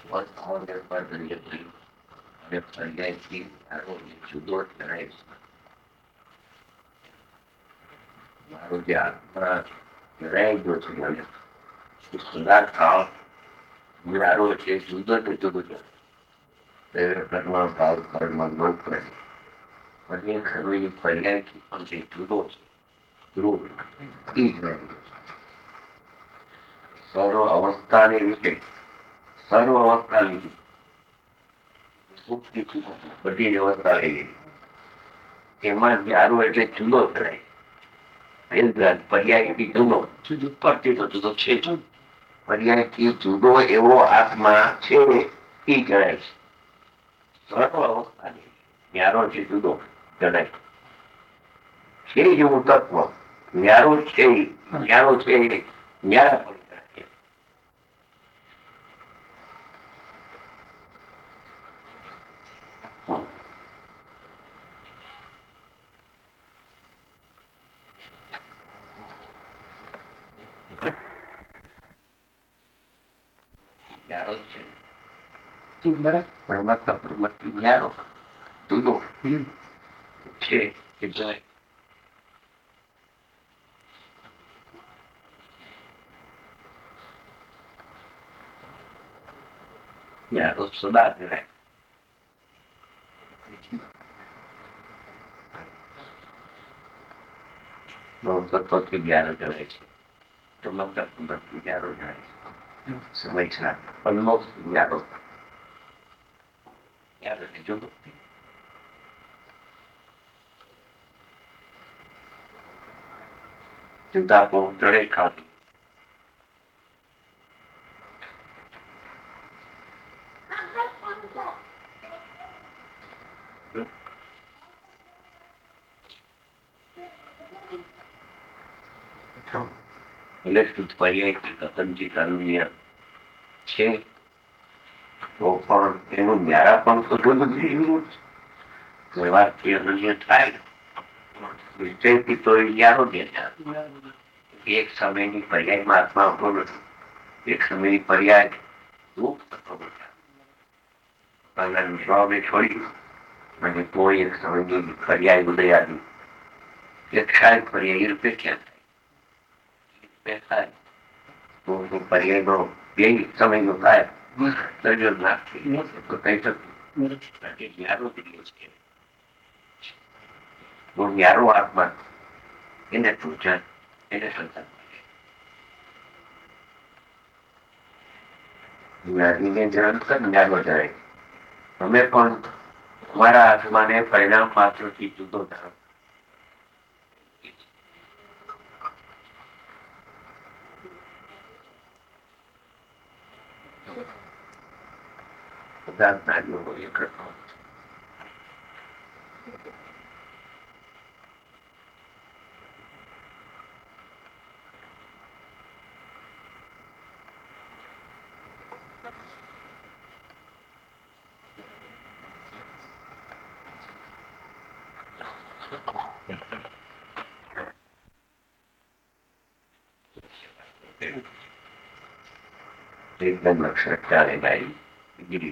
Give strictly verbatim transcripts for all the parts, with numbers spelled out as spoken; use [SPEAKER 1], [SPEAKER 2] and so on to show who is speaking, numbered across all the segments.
[SPEAKER 1] was all their partnership with Sargenti આરોગ્ય જુદો જણાય છે. મારું જે આત્મા જણાઈ ગયો છે મને એ સુધાર થાવ મારો છે જુદો ને જુદો છે તે કર્મ ભાવ કર્મ ન કરે પછી ખરી પર્યાય પણ જે જુદો છે ધ્રુવ એ જ રહે સર્વ અવસ્થાની રીતે સર્વ અવસ્થાની બધી વ્યવસ્થા લઈ એમાં યારો એટલે જુદો કરાય પર્યાયથી જુદો પરથી તો જુદો છે જ પર્યાયથી જુદો એવો આત્મા છે એ ગણાય છે સર્વ અવસ્થાની ન્યારો છે જુદો ગણાય છે જેવું તત્વ ન્યારો છે ન્યારો છે ન્યારા પણ સદા કરાય તત્વથી જ્ઞાન કરાય છે જ્ઞાનો જાય સમય છે પન્નો જ્ઞાનો જુદો ચિંતા પણ ચડે ખાતી એટલે શુદ્ધ પર્યાય કથનજી કાનુન્ય છે તો પણ એનું ન્યારા પણ તો જુદું થઈ કોઈ વાતથી અનન્ય થાય વિષયથી તો ન્યારો દેતા એક સમયની પર્યાયમાં આત્મા હોતો નથી એક સમયની પર્યાય રૂપ થતો નથી સ્વભાવને છોડી અને કોઈ એક સમયની પર્યાય ઉદય આવી એક ક્ષાય પર્યાય એ રૂપે ક્યાં થાય પર્યાય નો બે સમય નો થાય સર્જન નાખી તો કઈ શકું ન્યારો દીધો છે ન્યારો આત્મા એને પૂજન એને સંતાન જ્ઞાનીને નિરંતર ન્યારો જાય તમે પણ તમારા આત્માને પરિણામ માત્રથી જુદો ધારો પદાર્થના યોગો એ કરતો એકદમ લક્ષણ ચાલે ગાય ગીરી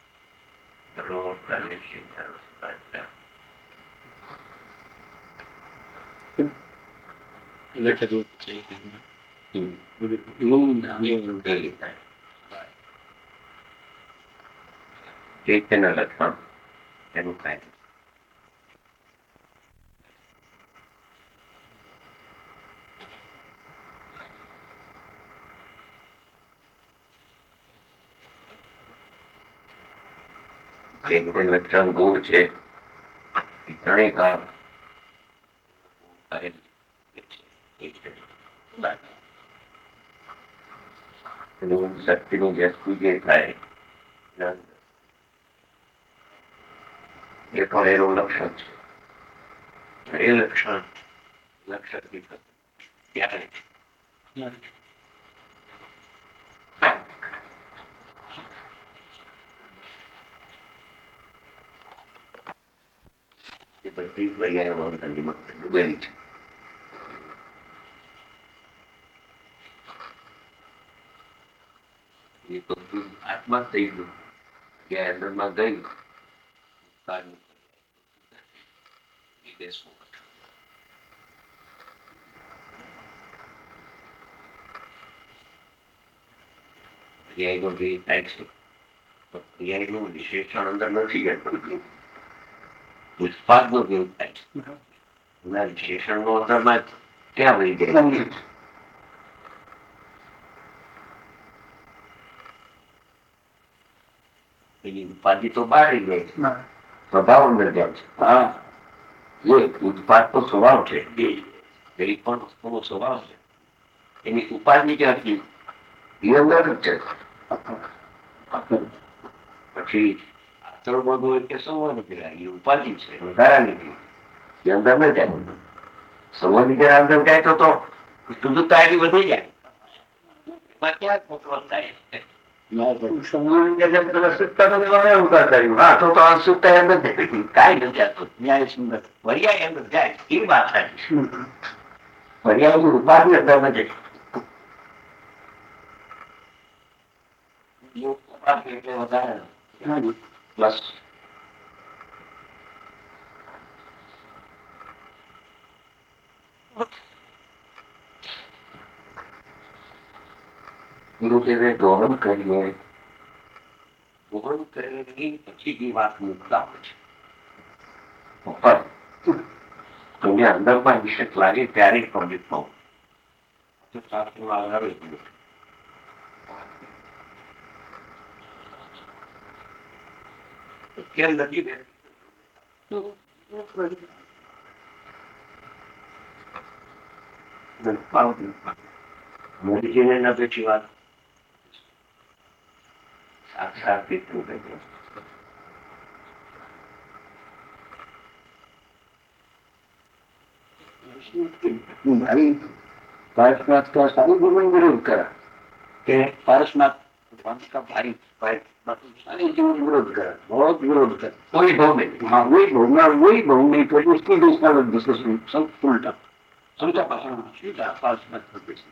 [SPEAKER 1] ચૈતન્ય લક્ષણ એનું કાંઈ લક્ષણ ગુણ છે ત્રણેય કામ શક્તિનું વ્યસ્તુ જે થાય એ પણ એનું લક્ષણ છે એ લક્ષણ લક્ષણ ત્યારે બધી પર્યાય ડૂબેલી છે એ તો આત્મા થઈ ગયું કે અંદરમાં ગઈ વિદેશમાં ક્રિયાનું જે થાય છે ક્રિયાનું વિશેષણ અંદર નથી જતું ઉત્પાદનું કેવું થાય છે વિશેષણ નો અંદરમાં ક્યાં વહી જાય એની ઉપાધિ તો બહાર જાય છે સ્વભાવ અંદર જાય છે હા એ ઉત્પાદ તો સ્વભાવ છે એ પણ વસ્તુનો સ્વભાવ છે એની ઉપાધિ ક્યાંથી એ અંદર જ છે પછી આચર બધું કે સંવર્ણ કહેવાય એ ઉપાધિ છે વધારાની એ અંદર ન જાય સંવર્ણ જરા અંદર જાય તો તો શુદ્ધતા એની વધી જાય એમાં ક્યાં મોટો થાય ગુરુદેવે ગૌરવ કરીએ ગૌરવ કરેલી પછી એ વાત મુકતા હોય છે તમને અંદરમાં વિશેષ લાગે ત્યારે પ્રોજેક્ટમાં કેમ નથી મોદીજીને ના પેછી વાત સાક્ષાત પિતૃ કહે મારી પારસનાથ का सारी गुरु विरोध करा कि पारसनाथ का भाई भाई विरोध करा बहुत विरोध करा वही भाव में हाँ वही भाव में वही भाव में तो उसकी दूसरा डिस्कशन सब उल्टा समझा सीधा पारसनाथ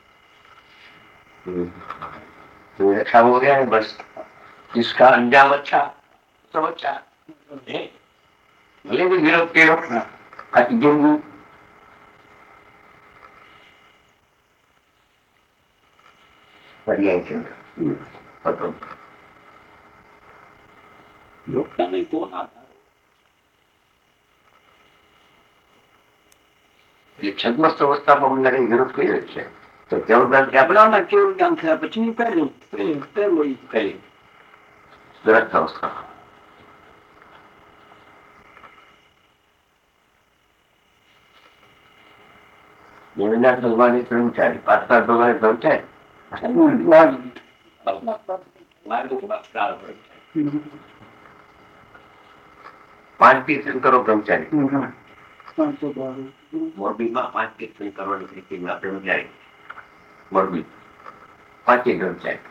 [SPEAKER 1] तो अच्छा हो गया है बस जिसका अंजाम अच्छा सब अच्छा भले भी विरोध के जिंदगी पर्याय लोकता कोण आता છદ્મસ્ત અવસ્થામાં અમને વિરોધ કર્યો છે તો જવાબદાર આપણા કેવું કામ થયા પછી પહેલું પહેલું પહેલી દ્રઢ અવસ્થા દેવીનાથ ભગવાનની કર્મચારી પાર્થનાથ ભગવાન કર્મચારી પાંચ તીર્થંકરો બ્રહ્મચારી મોરબીમાં પાંચ તીર્થંકરોની સ્થિતિમાં બ્રહ્મચારી મોરબી પાંચે બ્રહ્મચારી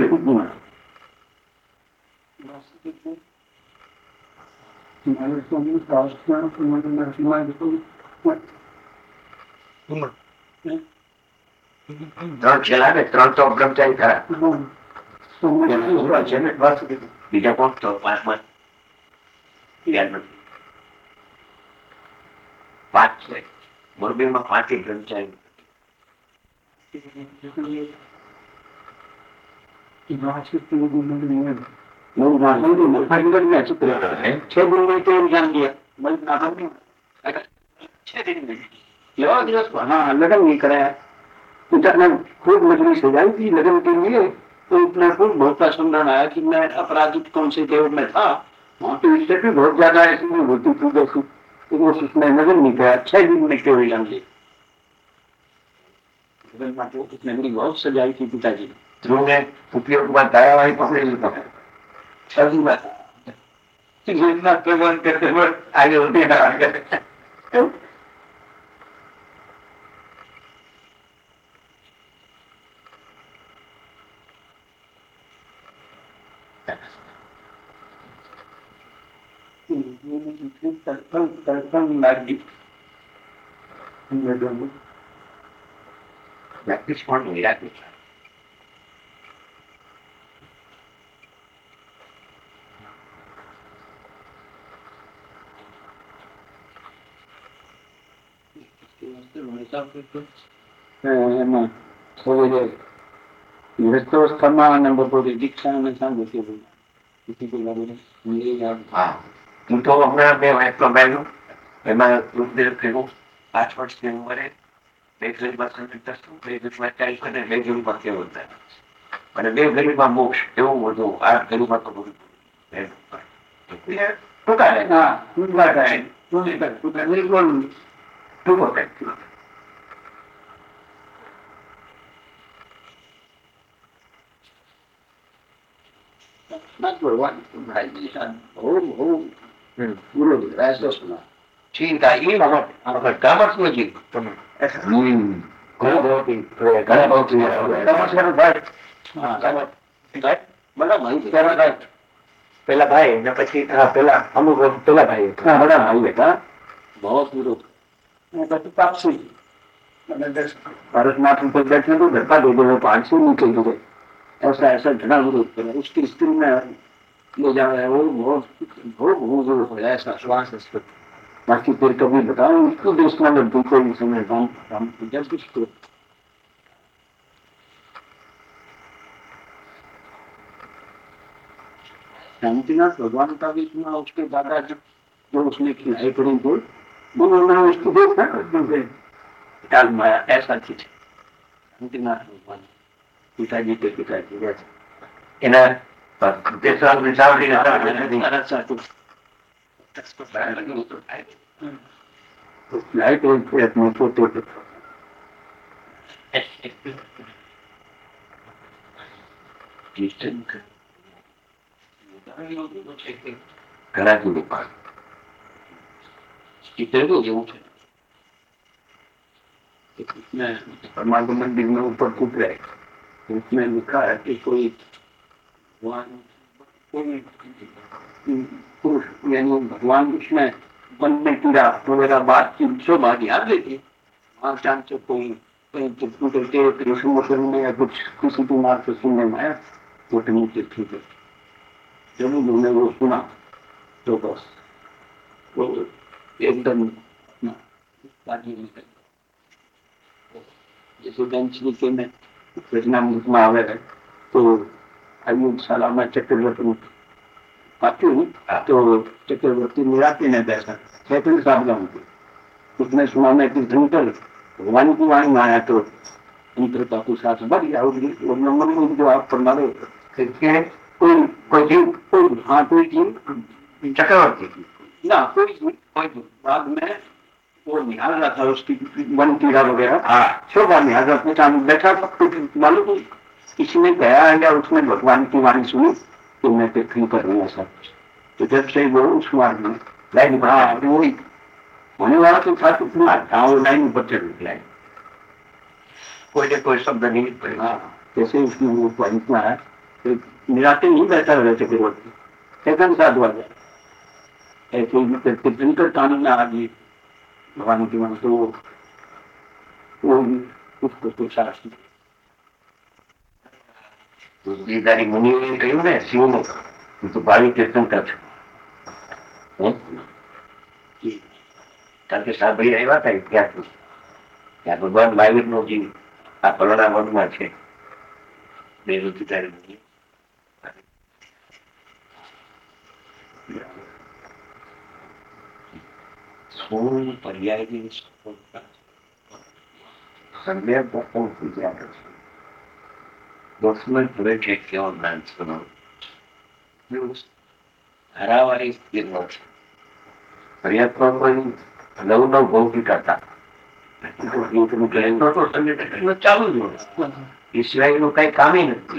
[SPEAKER 1] ત્રણ છેલ્લા ને ત્રણ તો બ્રહ્મચારી ખરા બીજા કોણ તો પાંચમાં પાંચ છે મોરબીમાં પાંચે બ્રહ્મચારી लगन नहीं कराया खूब मजबूरी सजाई थी लगन के लिए तो इतना खूब बहुत सा स्मरण आया कि मैं अपराधित कौन से देव में था वहां तो इससे भी बहुत ज्यादा ऐसी नहीं होती थी जैसी तो वो उसमें नजर नहीं गया छह दिन में केवल लंबी मेरी बहुत सजाई थी पिताजी ध्रुव ने उपयोग में दाया वाली पकड़े लेता है सभी बात भगवान करते आगे होते
[SPEAKER 2] એમાં થોડી વ્યસ્તોસ્થામાં અને બપોરે દીક્ષાને સાંભળ્યું
[SPEAKER 1] હા હું તો હમણાં મેં એટલો મેળ્યું એમાં ગુરુદેવ કહ્યું પાંચ વર્ષની ઉંમરે બે ગરીબમાં સંતોષ બે ગરીબમાં ચાલીસ અને બે ગરીબમાં કેવું થાય અને બે ગરીબમાં મોક્ષ એવું બધું આ ગરીબમાં તો બધું ટૂંકા
[SPEAKER 2] હા ટૂંકા થાય ટૂંકા ટૂંકો થાય not for one right whole whole પૂરો રાષ્ટ્ર
[SPEAKER 1] ચિંતા એ વખત આ વખત કામત નથી તમે હમ ઘણા બહુ ઘણા બહુ પેલા ભાઈ ને પછી પેલા અમુક પેલા ભાઈ
[SPEAKER 2] ઘણા ભાઈ હતા બહુ પૂરો પછી પાપસી ભારતનાથ ઉપર बैठने तो घर का दो दो पाँच सौ नीचे गिरे ऐसा ऐसा झड़ा विरोध करे उसकी स्त्री में ले जा रहा है वो बहुत बहुत बहुत हो ऐसा श्वास बाकी फिर कभी बताओ उसको देश में लड्डू को समय राम राम पूजा कुछ तो शांतिनाथ भगवान का भी सुना उसके दादा जो उसने खिलाई पड़ी को बोलना उसको देखा डाल माया ऐसा चीज शांतिनाथ भगवान पिताजी के पिताजी जैसे
[SPEAKER 1] એના દેશવાલ વિચારણી
[SPEAKER 2] लाइट अपने फोटो
[SPEAKER 1] ઘણા દૂર ચિત્ર જેવું છે
[SPEAKER 2] परमात्मा मंदिर में ऊपर कूद रहे उसमें लिखा है कि कोई भगवान कोई पुरुष यानी भगवान उसमें मन में कीड़ा वगैरह बात की सब बात याद लेती वहां चांद से कोई कहीं कंप्यूटर के कृष्ण मोशन में या कुछ किसी की मार से सुनने में आया तो नीचे ठीक है जब उन्होंने वो सुना तो बस वो एकदम जैसे बेंच नीचे में परिणाम में आवे है तो आयुष शाला में चक्रवर्ती आती हूँ तो चक्रवर्ती निराते ने बैठा सेकंड साहब गाँव उसने सुना मैं कि ड्रिंकर भगवान की वाणी में आया तो ड्रिंकर का कुछ साथ बढ़ गया और नंबर में जो आप फरमाए कोई कोई जीव कोई हाँ कोई जीव
[SPEAKER 1] ચક્રવર્તી
[SPEAKER 2] ना कोई जीव कोई बाद में वो निहाल रहा था उसकी वन कीड़ा वगैरह
[SPEAKER 1] हाँ
[SPEAKER 2] शोभा निहाल रहा अपने सामने बैठा मालूम किसी ने गया या उसने भगवान की वाणी सुनी तो मैं पृथ्वी पर हूँ ऐसा तो जब से वो उस मार्ग में लाइन हाँ वही होने वाला तो था तो हाँ वो लाइन ऊपर चढ़ लाइन
[SPEAKER 1] कोई ने कोई शब्द नहीं पड़े
[SPEAKER 2] हाँ जैसे उसकी वो पॉइंट में आया तो निराते नहीं बैठा रहे चक्रवर्ती सेकंड साथ वाले ऐसे ही कानून में आ गई भगवान की मन तो वो उसको तो शास्त्र
[SPEAKER 1] ગીતાની મુનિઓએ કહ્યું ને શિવનું હું તો ભાવિ તીર્થંકર છું કારણ કે સાંભળી આવ્યા હતા ઇતિહાસ ત્યાં ભગવાન મહાવીર નો જીવ આ પલણા વનમાં છે બે ઋતુચારી મુનિ સોળ પર્યાયની સફળતા સંદર્ભ પણ પૂજા કરશે Document related governance, you know, use हरावारी स्थिरवत पर्यात्मा कोई नव नव भोगी करता तो संगठन चालू જ હોય એ સિવાયનું કઈ કામ નથી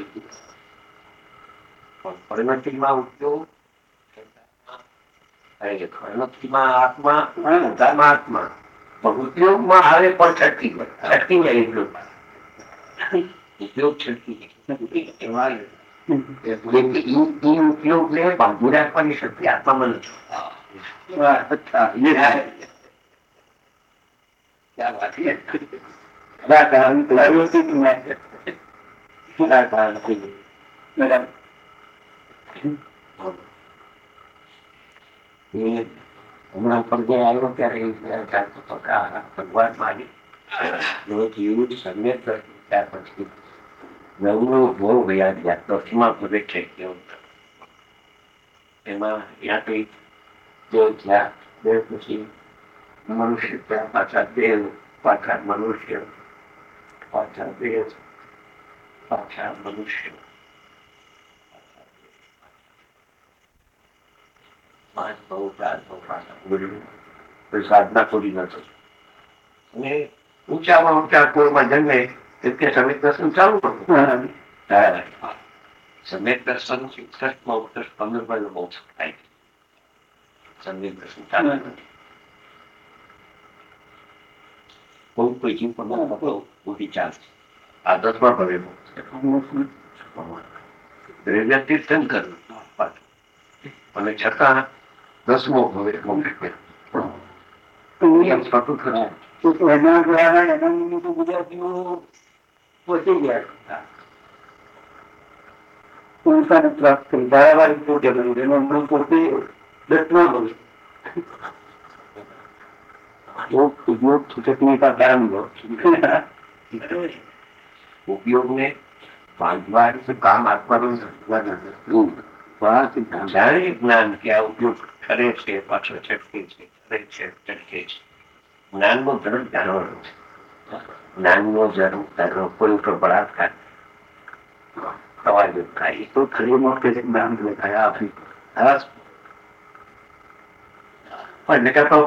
[SPEAKER 1] પરિવર્તનમાં ઉપયોગ પરિવર્તનમાં આત્મા ધર્માત્મા ઉપયોગમાં આવે પણ છટકી છટકી જાય એટલું ઉપયોગ છટકી ઉપયોગ ને બાંધી રાખવાની શક્તિ આત્મામાં નથી
[SPEAKER 2] क्या बात है कारण
[SPEAKER 1] હમણાં પડઘે આવ્યો ત્યારે એવું ચાલતું હતો કે આ ભગવાન માની જીવું સમ્યક ત્યાર પછી નવનો ભોગ યાદ યાદ દસમા ભવે છે એમાં યા કઈ દેવ થયા દેવ પછી મનુષ્ય ત્યાં પાછા દેવ પાછા મનુષ્ય પાછા દેવ પાછા મનુષ્ય સાધના ખોટી નથી અને ઊંચામાં ઊંચા કુળમાં જન્મે એટલે સમિત દર્શન ચાલુ કરવું સમિત દર્શન ઉત્કર્ષમાં ઉત્કર્ષ પંદર બાજુ બહુ થાય સમિત દર્શન ચાલુ બહુ કોઈ ચિંતા ઉભી ચાલશે આ દસમા ભવે દ્રવ્ય તીર્થન કરવું અને છતાં દસમો ભવે
[SPEAKER 2] એના દ્વારા એના નિમિત્તે ગુજરાતીઓ પહોંચી ગયા પોતાને પ્રાપ્ત કરી ધારાવાહિક પોતે કર્યું એનો હમણાં પોતે દસમા ભવે ચટણી કા કામ
[SPEAKER 1] ઉપયોગ ને બાંધવા કામ આપવાનું જાણે જ્ઞાન કે આ ઉપયોગ કરે છે પાછો છટકે છે કરે છે ચટકે છે જ્ઞાન નો ધર્મ જાણવાનો છે જ્ઞાન નો ધર્મ ધર્મ કોઈ ઉપર બળાત્કાર અવાજ થાય તો ખરી મોટે જ્ઞાન દેખાયા આપી પણ કહેતો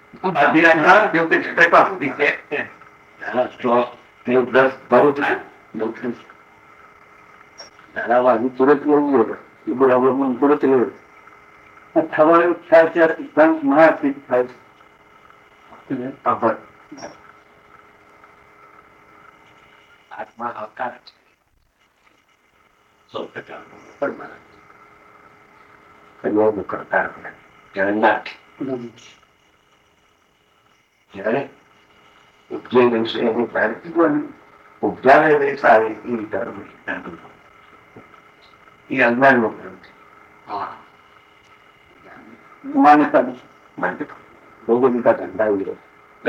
[SPEAKER 2] તુરત બરાબર તુરત થવાનું થાય છે મહાપીઠ થાય
[SPEAKER 1] આત્મા હકાર છે સો ટકા કરતા જગન્નાથ જયારે ઉપજય દિવસે એની ભારતીય ઉપજાવે સારી એ ધર્મ એ અજ્ઞાન નો ધર્મ છે
[SPEAKER 2] માન્યતા
[SPEAKER 1] માન્યતા
[SPEAKER 2] ભૌગોલિકા ધંધા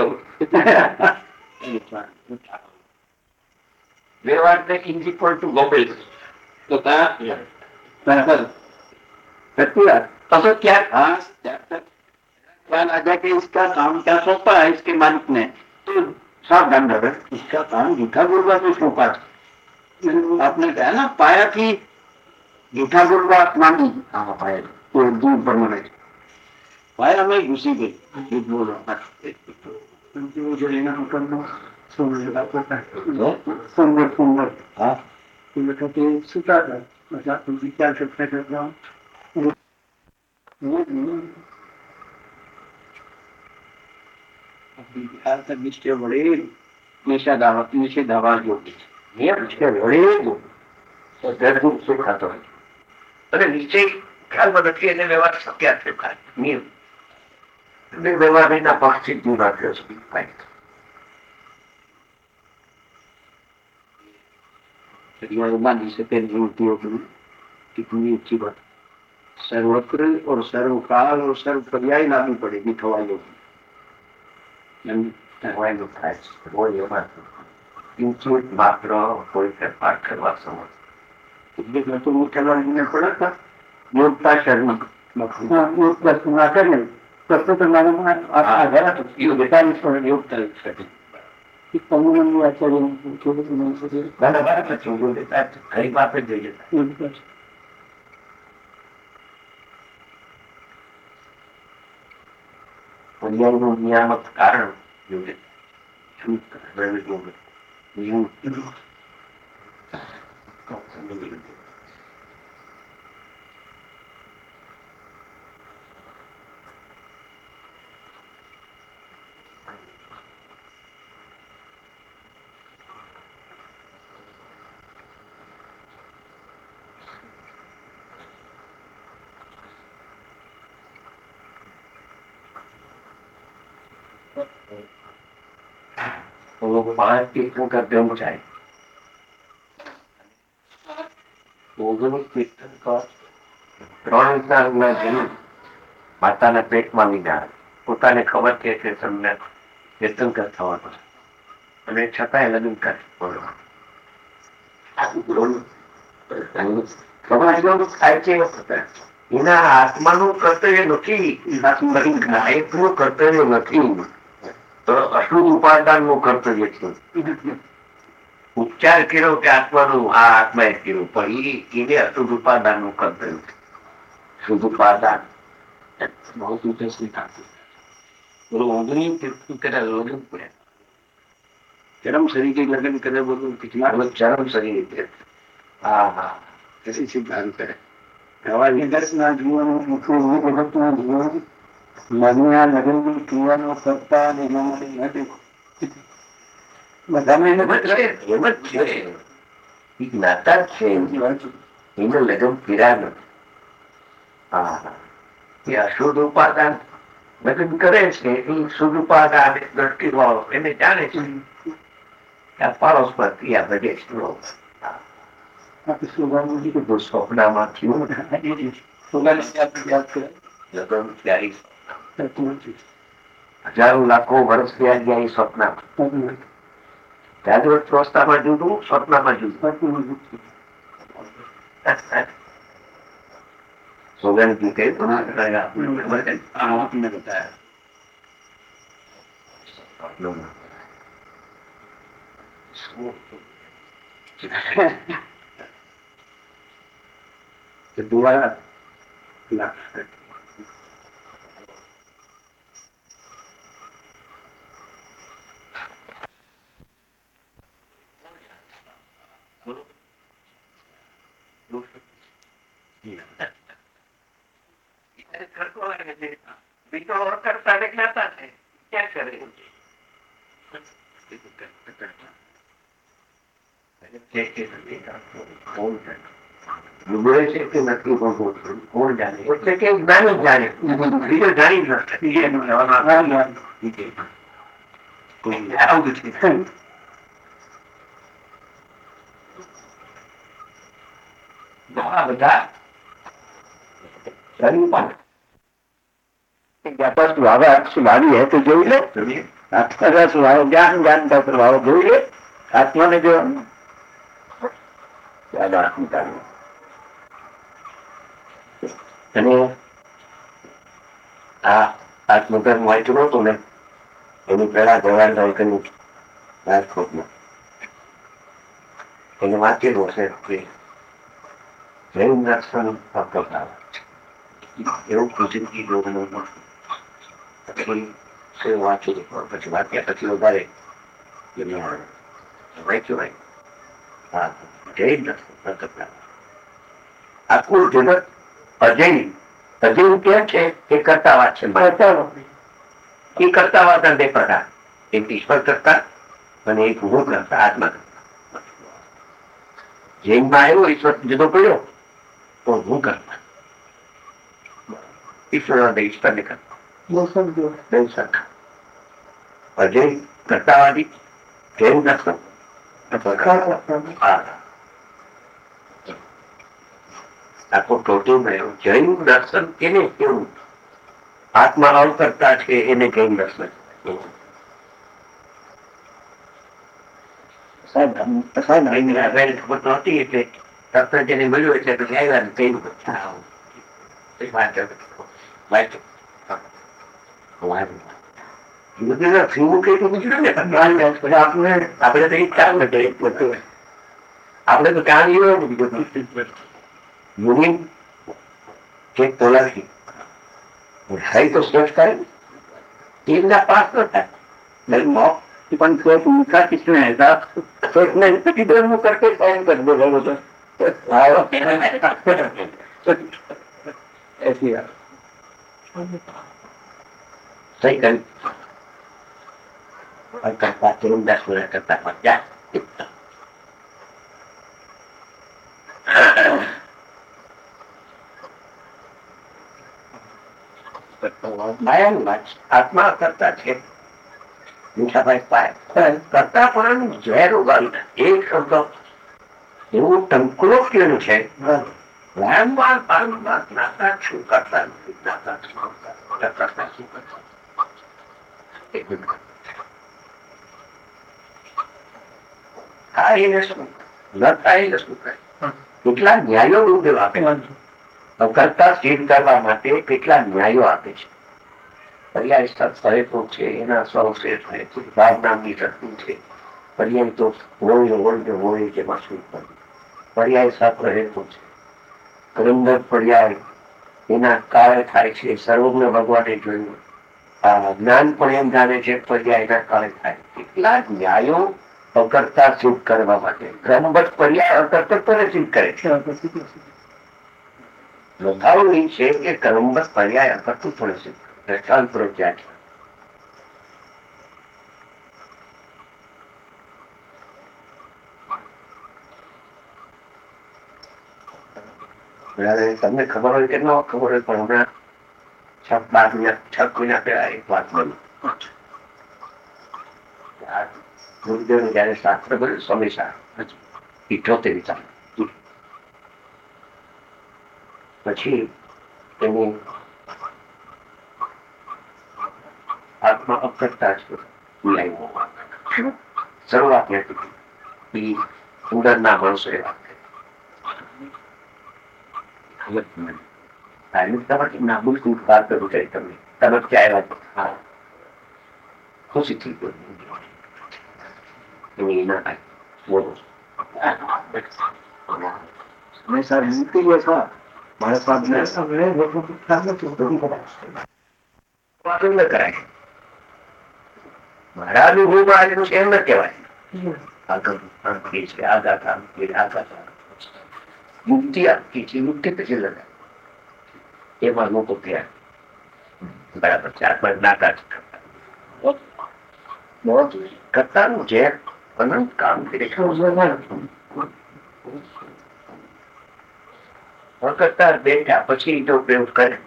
[SPEAKER 1] व्यवहार में इज इक्वल टू ग्लोबल तो क्या
[SPEAKER 2] तो क्या हाँ आजा के इसका काम क्या सौंपा है इसके मालिक ने तो सावधान रहे इसका काम जूठा गुरबा से सौंपा आपने कहा ना पाया कि जूठा गुरबा मांगी हाँ पाया तो दूर पर मने पाया में घुसी गई झूठ बोल रहा जो लेना करना सुंदर सुंदर सुंदर हाँ तुम कहते सुता था मतलब तुम विचार सकते कर रहा बिहार का निश्चय बड़े निषेधावा निषेधावा योगी
[SPEAKER 1] निश्चय बड़े तो दर्द सुख आता है अरे नीचे ख्याल बदलती है व्यवहार सब क्या थे नियम व्यवहार ना पक्ष से दूर रखे उसकी फाइट
[SPEAKER 2] बांधी से तेरी मूर्तियों की कितनी अच्छी बात सर्वत्र और सर्वकाल और सर्व पर्याय लानी पड़ेगी थवाइयों की
[SPEAKER 1] मात्र कोई फेरफार करवा समझ
[SPEAKER 2] तो मुख्य ने पड़ा था योगता शर्मा योगता करने प्रस्तुत योगता
[SPEAKER 1] खरी बात જોઈએ પર્યાયનું નિયામક કારણ યોગ્ય वो लोग पांच कीर्तन करते होना चाहिए कीर्तन का ત્રણ ના જન્મ માતાના પેટમાં લીધા પોતાને ખબર છે કે તમને તીર્થંકર થવાનું અને છતાંય લગ્ન કરે થાય છે. એના આત્માનું કર્તવ્ય નથી, ગાયકનું કર્તવ્ય નથી, તો અશુદ્ધ ઉપાદાન નું કર્તવ્ય છે. ઉપચાર કર્યો કે આત્માનું આ આત્મા એ કર્યો, પણ એને અશુદ્ધ ઉપાદાન નું કર્તવ્ય છે. શુદ્ધ ઉપાદાન ચરમ શરીર લગ્ન કરે બધું ચરમ શરીર. હા હા કશી સિદ્ધાંત કરે આવા વિદર્શના જીવન મુખ્ય લગ્નના લગ્ન પીવાનો કરતા નથી. બધાને એમ જ છે, એક નાતા જ છે એનું લગ્ન પીરા નથી. હા એ અશુદ્ધ ઉપાદાન લગ્ન કરે છે એ શુદ્ધ ઉપાદાન દ્રષ્ટિ વાળો એને જાણે છે. પાડોશ પર ક્રિયા બધે સ્વપ્નમાં થયું હજારો લાખો વર્ષ થયા ગયા એ સ્વપ્નમાં. જાગૃત અવસ્થામાં જુદું, સ્વપ્નમાં જુદું. સોગંદજી કહે આપને બતાયા દુઆ બીજો કરતા જ્ઞાતા છે ક્યાં કરે બોલે છે કે નથી કોણ જાણે, એટલે કે જ્ઞાન જ જાણે, બીજો જાણી જ નથી. બધા सुधारी है तो जो ले आत्मा स्वभाव ज्ञान ज्ञान का प्रभाव जो ले आत्मा ने जो आत्मधर्म वांचो नतो ने एनी पेला जवाहरलाल कनु રાજકોટ માં એને વાંચેલું હશે જૈન દર્શન કરતા એવું કુદરતી લોકોનું પછી વાંચેલું પછી વાંચ્યા પછી વધારે વાંચ્યું હોય. હા જૈન દર્શન કરતા આખું જગત અજય અજય કે છે એ કરતા વાત છે એ કરતા વાત બે પ્રકાર, એક ઈશ્વર કરતા અને એક હું કરતા આત્મા કરતા. જૈનમાં આવ્યો ઈશ્વર જુદો પડ્યો તો હું કરતા ઈશ્વર ઈશ્વર ને કરતા અજય કરતાવાદી જૈન દર્શન આખો ટોટલ રહ્યો. જૈન દર્શન એને કેવું આત્મા અવકર્તા છે એને જૈન દર્શન. ખબર નહોતી એટલે ડોક્ટર જેને મળ્યું એટલે પછી આવ્યા ને કહ્યું આપડે તો ઈચ્છા આપડે તો કહાની યુનિયન ચેક તોલાવી है तो सोच कर तीन का पास होता है પણ સોચ ઊંચા किसमें है साहब सोचने किधर मुंह करके साइन कर दो लोगों तो ऐसी बात सही कर और करता तुम दस मिनट करता जा આત્મા કરતા છે મીઠાભાઈ પાય કરતા પણ ઝેર ઉગાડતા એક શબ્દ એવું ટંકલોક્યનું છે વારંવાર વારંવાર નાતા શું કરતા નથી નાતા શું કરતા શું કરતા હા એને શું લતા એને શું કહે કેટલા ન્યાયો ગુરુદેવ આપે કરતા સિદ્ધ કરવા માટે કેટલા ન્યાયો આપે છે. પર્યાય સહેતું છે એના સૌશેષ ભાવનાની શક્તિ છે. પર્યાય તો હોય હોય હોય જેમાં શું પર્યાય સાત્ર હેતુ છે. કરંદર પર્યાય એના કાળે થાય છે. સર્વજ્ઞ ભગવાને જોયું જ્ઞાન પણ એમ જાણે છે પર્યાય એના કાળે થાય. કેટલા ન્યાયો અકર્તા સિદ્ધ કરવા માટે ક્રમબદ્ધ પર્યાય અકર્તત્વને સિદ્ધ કરે છે. લખાવું એ છે કે ક્રમબદ્ધ પર્યાય અકર્તૃત્વને સિદ્ધ કરે છે. અંતરોજ્ઞાન તમને ખબર હોય કે ન ખબર હોય પણ હમણાં છ બાર મહિના છ મહિના પહેલા એક વાત બની. ગુરુદેવ જયારે શાસ્ત્ર કર્યું સ્વામી સાહેબ ઇઠોતેર સાલ પછી એની આત્મા અકર્તા શરૂઆત નથી અંદર ના માણસો એ વાત ના બિલકુલ વાત કરું કરી તમને તમે ક્યાં આવ્યા હા ખુશી થઈ ગઈ બોલો મારા અનુભવમાં આવેલું છે એમ ન કહેવાય. મુક્તિ આપી છે મુક્તિ પછી લગાય એમાં લોકો થયા બરાબર ચાર પાંચ નાકા કરતાનું જે અનંત કામ કરતા બેઠા પછી જો પ્રયોગ કરે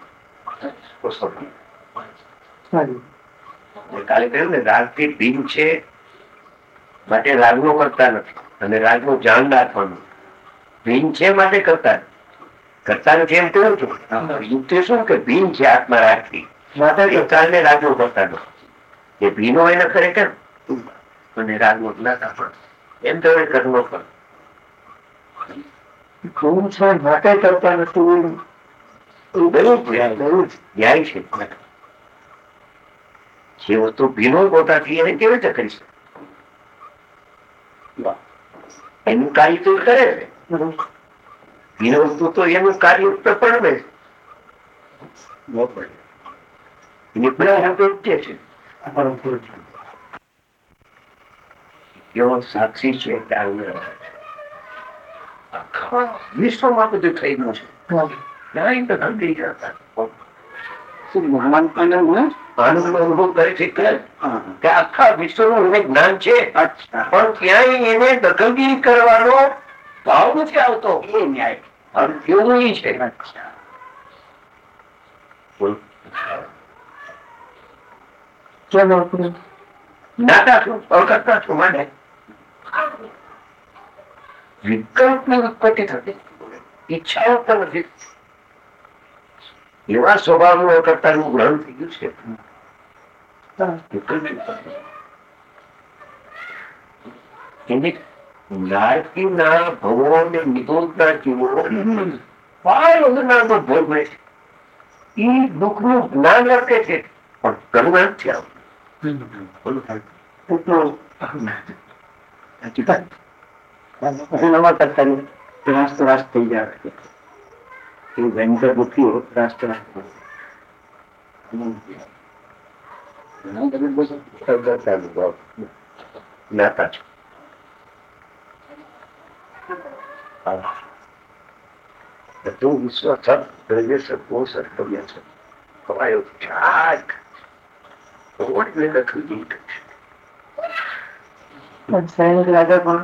[SPEAKER 1] કાલે કહ્યું ને રાગ થી ભીમ છે માટે રાગનો કરતા નથી અને રાગનું જાણ રાખવાનું ભીમ છે માટે કરતા કરતા નથી એમ કહ્યું છું. યુક્તિ શું કે ભીમ છે આત્મા રાખી માટે કારણે રાગનો કરતા નથી એ ભીનો એને કરે કેમ અને રાગનો નાતા પણ એમ તો કર્મો પણ માટે કરતા નથી ધ્યાન છે. જે વસ્તુ ભીનો પોતાથી એને કેવી રીતે કરી શકે એનું કાર્ય તો કરે છે. ભીનો વસ્તુ તો એનું કાર્ય પણ છે એવો સાક્ષી છે કે આખા વિશ્વમાં બધું થઈ ગયું છે. ભગવાન અનુભવ કરે છે કે આખા વિશ્વનું એને જ્ઞાન છે પણ ક્યાંય એને દખલગીરી કરવાનો ભાવ નથી આવતો. એ ન્યાય એવું છે. નાતા છું અકર્તા છું મને વિકલ્પ ની ઉત્પત્તિ થતી ઈચ્છાઓ પણ નથી. એવા સ્વભાવનું અકર્તાનું ગ્રહણ થઈ ગયું છે. નારકીના ભવો ને નિરોધના જીવો ભોગ છે. એ દુઃખ નું જ્ઞાન રાખે છે પણ કરુણા નથી આવતું. રાષ્ટ્ર રાષ્ટ્ર થઈ જાય ભયંકર દુઃખી રાષ્ટ્ર નાતા છે. બધું વિશ્વ સત્ય સત્ય છે ખવાયો ચાક લખી રાજા પણ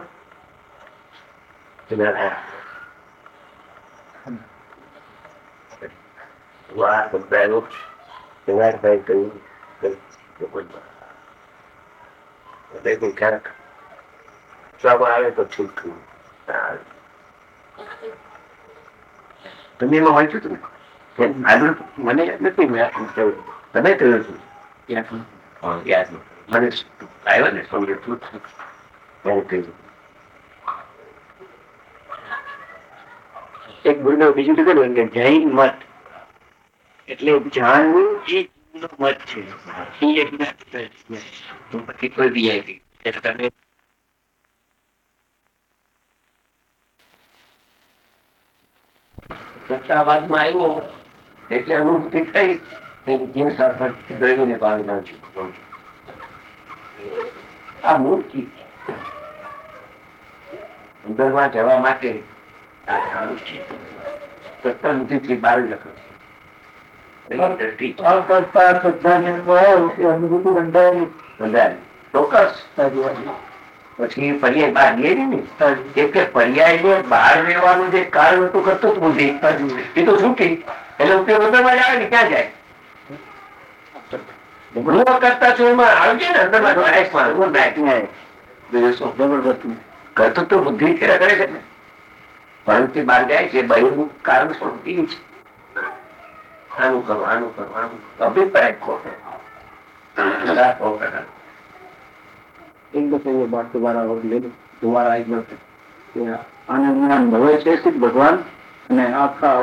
[SPEAKER 1] વાત બધાનો ભાઈ કહ્યું ક્યારેક આવે તો ઠીક થયું. તમે એમાં વાંચ્યું હતું મને નથી તમે કહ્યું હતું યાદ મને આવ્યો ને સમજ એક ગુરુદેવ બીજું કીધું કે જૈન મત એટલે જાણવું એ મત છે. પછી કોઈ બી આવી તમે સત્તાવાદમાં આવ્યો એટલે અનુભૂતિ થઈ ગઈને પાવી નાખ્યું. આ મૂર્તિ અંદરમાં જવા માટે સત્તાનુભૂતિ બહાર લખે ચોક્કસ. પછી પર્યાય બહાર ગયે ને એટલે પર્યાય બહાર રહેવાનું જે કારણ હતું કરતું જ બુદ્ધિ એ તો છૂટી એટલે ઉપયોગ અંદરમાં આવે ને ક્યાં જાય ગૃહ કરતા છો એમાં આવશે ને અંદરમાં કરતું તો બુદ્ધિ કરે છે ને પરંતુ બહાર જાય છે બહિર્મુખ કારણ શું એ છે આનું કરો આનું કરો આનું અભિપ્રાય ખોટો.
[SPEAKER 2] एक दफे ये बात दोबारा और ले लो दोबारा एक बार आनंद भवे से सिर्फ भगवान ने आपका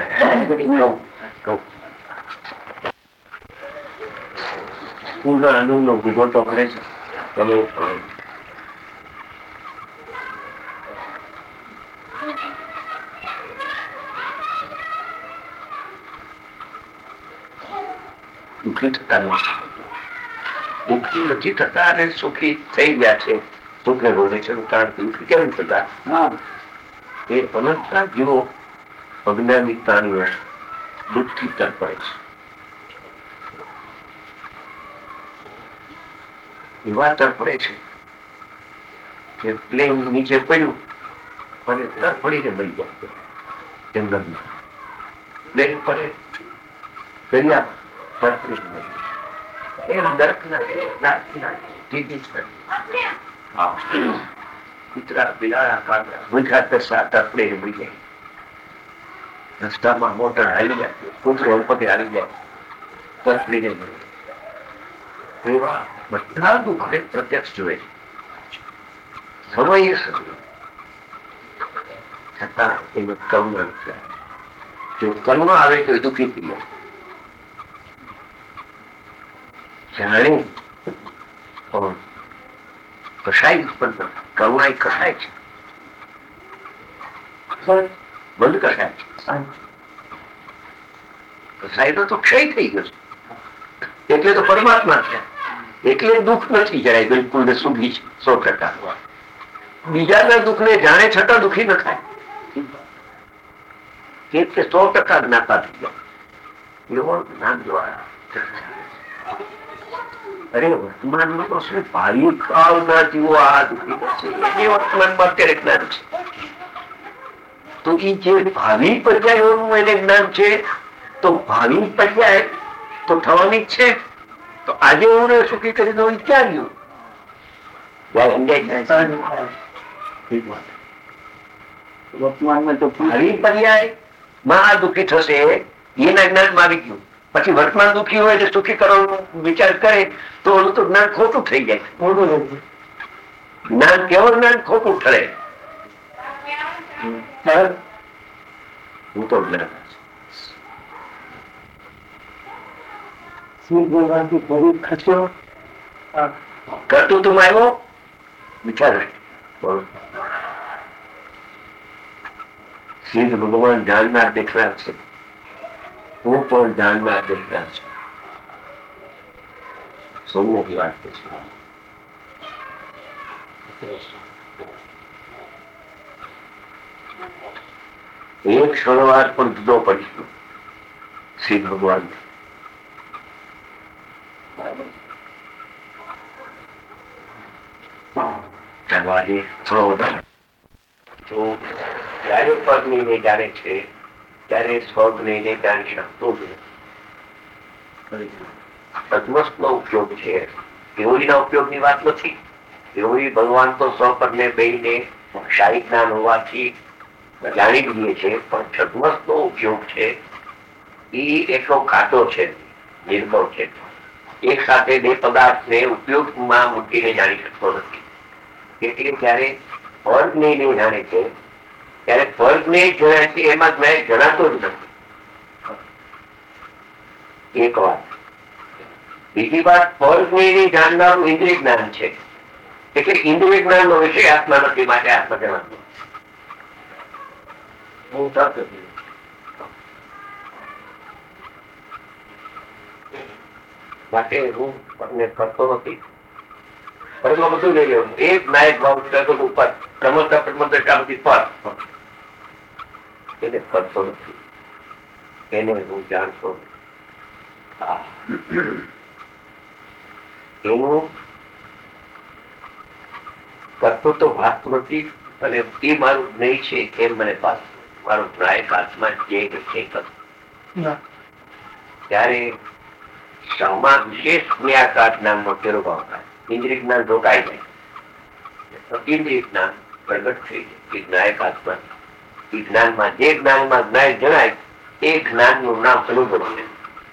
[SPEAKER 1] પૂર્ણ આનંદ નો ભૂગોટો કરે છે. તમે દુઃખી થતા દુઃખી નથી થતા અને સુખી થઈ ગયા છે. સુખ ને રોધે છે કારણ દુઃખી કેમ થતા એ અનંતતા જીવો અજ્ઞાનિકતાની દુઃખથી તડપાય છે. એવા તડપડે છે કે પ્લેન નીચે પડ્યું અને તડપડીને મળી જાય જંગલમાં પ્લેન પડે દરિયા તડપડીને મળી એમ દર્ક ના કૂતરા બિલાડા કાંકરા ભૂખા તરસા તડપડે મળી જાય. રસ્તામાં મોટર હાલી જાય કૂતરો પગે હાલી જાય તડપડીને મળી જાય. એવા બધા દુઃખ પ્રત્યક્ષ જોવે છે સમય છતાં એમાં કરુણા જો કરુણા આવે તો દુઃખી થઈ જાય. જાણે પણ કસાય ઉત્પન્ન કરુણા એ કસાય છે બંધ કસાય છે. કસાય તો ક્ષય થઈ ગયો છે એટલે તો પરમાત્મા છે એટલે દુઃખ નથી જરાય બિલકુલ ને સુખી છે સો ટકા. બીજાના દુઃખ ને જાણે છતાં દુઃખી ન થાય એટલે સો ટકા જ્ઞાતા થઈ જાય એવો જ્ઞાન દ્વારા. અરે વર્તમાનમાં તો શું ભાવિ કાળના જીવો આ દુઃખી છે એ વર્તમાનમાં અત્યારે જ્ઞાન છે. તો એ જે ભાવિ પર્યાયોનું એને જ્ઞાન છે તો ભાવિ પર્યાય તો થવાની જ છે. તો આજે હું સુખી કરી દઉં ક્યાં ગયું વર્તમાનમાં તો ભાવિ પર્યાય માં આ દુઃખી થશે એના જ્ઞાનમાં આવી ગયું. પછી વર્તમાન દુઃખી હોય એટલે સુખી કરવાનો વિચાર કરે તો ઓલું તો જ્ઞાન ખોટું થઈ જાય. જ્ઞાન કેવું જ્ઞાન ખોટું ઠરે. હું તો જ્ઞાન કરતું તું આવ્યો વિચાર શ્રી ભગવાન જાણનાર દેખનાર છે. હું પણ જાણનાર દેખનાર છું. સૌની વાત છે. એક ક્ષણવાર પણ જુદો પડી શ્રી ભગવાન જયારે પદ ને જાણે છે ત્યારે સ્વર્ગ ને જાણી શકતો તદ્વસ્ત નો ઉપયોગ છે. કેવડીના ઉપયોગ ની વાત નથી. કેવડી ભગવાન તો સ્વપદ ને બેને શાહી જ્ઞાન હોવાથી જાણી લઈએ છે પણ છદ્મસ્ત નો ઉપયોગ છે એ એટલો કાચો છે નિર્ભર છે. એક સાથે બે પદાર્થને ઉપયોગમાં મૂકીને જાણી શકતો નથી. એટલે જયારે વર્ગને જાણે છે ત્યારે વર્ગને જણાય છે, એમાં જ્ઞાન જણાતો જ નથી. એક વાત. બીજી વાત, વર્ગને જાણનારું ઇન્દ્રિય જ્ઞાન છે. એટલે ઇન્દ્રિય જ્ઞાન નો વિષય આત્મા નથી, માટે આત્મા જણાતો માટે હું કરતો નથી. વર્ગમાં બધું લઈ લેવું. એક નાયક ભાવ ઉપર પ્રમોદતા પ્રમોદતા પર એને કરતો નથી, એને હું જાણતો એનું કરતો તો ભાત નથી. અને એ મારું નહીં છે એમ મને પાસ મારો નાયક આત્મા જે ત્યારે વિશેષ જ્ઞાકાત નામનો ફેરો ભાવ થાય. ઇન્દ્રિય જ્ઞાન રોકાઈ જાય, ઇન્દ્રિય જ્ઞાન પ્રગટ થઈ જાય. નાયક આત્મા એ જ્ઞાનમાં જે જ્ઞાનમાં જ્ઞાન જણાય એ જ્ઞાન નું નામ અનુભવ છે.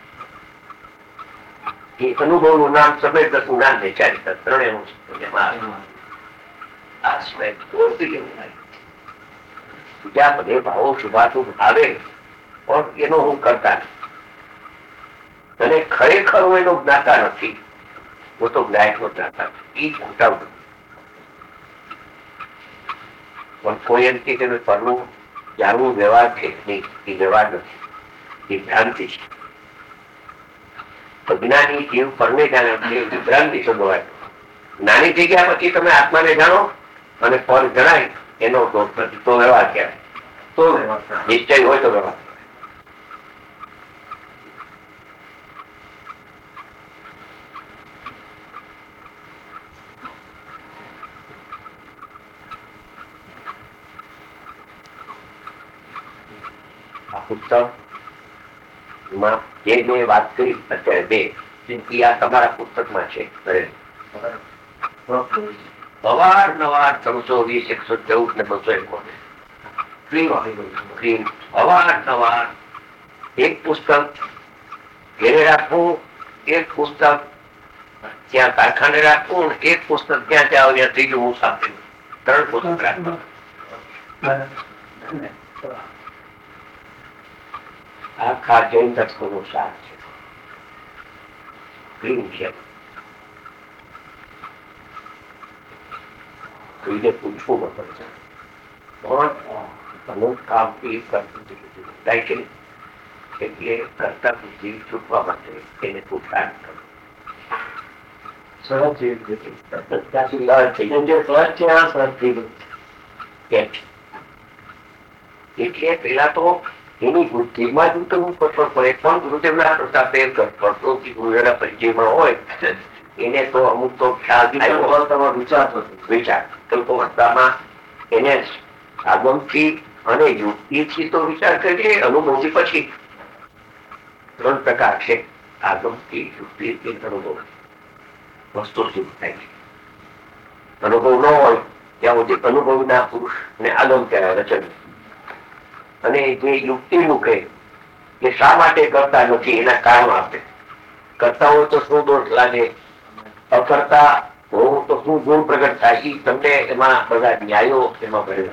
[SPEAKER 1] એ અનુભવ નું નામ સમય જ્ઞાન ને ચારિત્ર ત્રણેય બીજા બધે ભાવો શુભાશુભ આવે પણ એનો હું કરતા અને ખરેખર હું એનો જ્ઞાતા નથી. હું તો જ્ઞાયક નો જ્ઞાતા એ મોટા પણ કોઈ એમ કે પરનું જાણવું વ્યવહાર છે નહીં, એ વ્યવહાર નથી, એ ભ્રાંતિ છે. અજ્ઞાની જીવ પરને જાણે ભ્રાંતિ સંભવાય. નાની જગ્યા પછી તમે આત્માને જાણો અને પર જણાય એનો દોષ નથી, તો વ્યવહાર કહેવાય. તો નિશ્ચય હોય તો વ્યવહાર. આ પુસ્તક જે મેં વાત કરી અત્યારે બે આ તમારા પુસ્તકમાં છે. અવારનવાર ત્રણસો વીસ એકસો ચૌદ ને બસો એકોતેર અવારનવાર એક પુસ્તક ઘેરે રાખવું, એક પુસ્તક ત્યાં કારખાને રાખવું, એક પુસ્તક ત્યાં જાવ ત્યાં ત્રીજું હું સાથે ત્રણ પુસ્તક રાખવું. આખા જૈન તત્વનું સાર છે. ક્લીન છે. કોઈને પૂછવું ન પડે પણ અમુક કામ એ કરતું થાય છે. એટલે કરતા બુદ્ધિ છૂટવા માટે એને પુરુષાર્થ કરો. એટલે પેલા તો એની બુદ્ધિમાં જ ઉતરવું પડતો પડે, પણ ગુરુદેવના પ્રતાપે કરતો ગુરુદેવના પરિચયમાં હોય એને તો અમુક તો ખ્યાલ વિચાર કલ્પવર્તામાં એને આગમથી અને યુક્તિથી તો વિચાર કરીએ, અનુભવથી પછી ત્રણ પ્રકાર છે. આગમથી, યુક્તિ, અનુભવ. વસ્તુ સિદ્ધ થાય છે. અનુભવ ન હોય ત્યાં સુધી અનુભવના પુરુષ ને આગમ કહેવાય, રચન. અને જે યુક્તિ મૂકે એ શા માટે કરતા નથી એના કારણો આપે. કરતા હોય તો શું દોષ લાગે, અકર્તા હોવું તો શું ગુણ પ્રગટ થાય, એ તમને એમાં બધા ન્યાયો એમાં ભરેલા.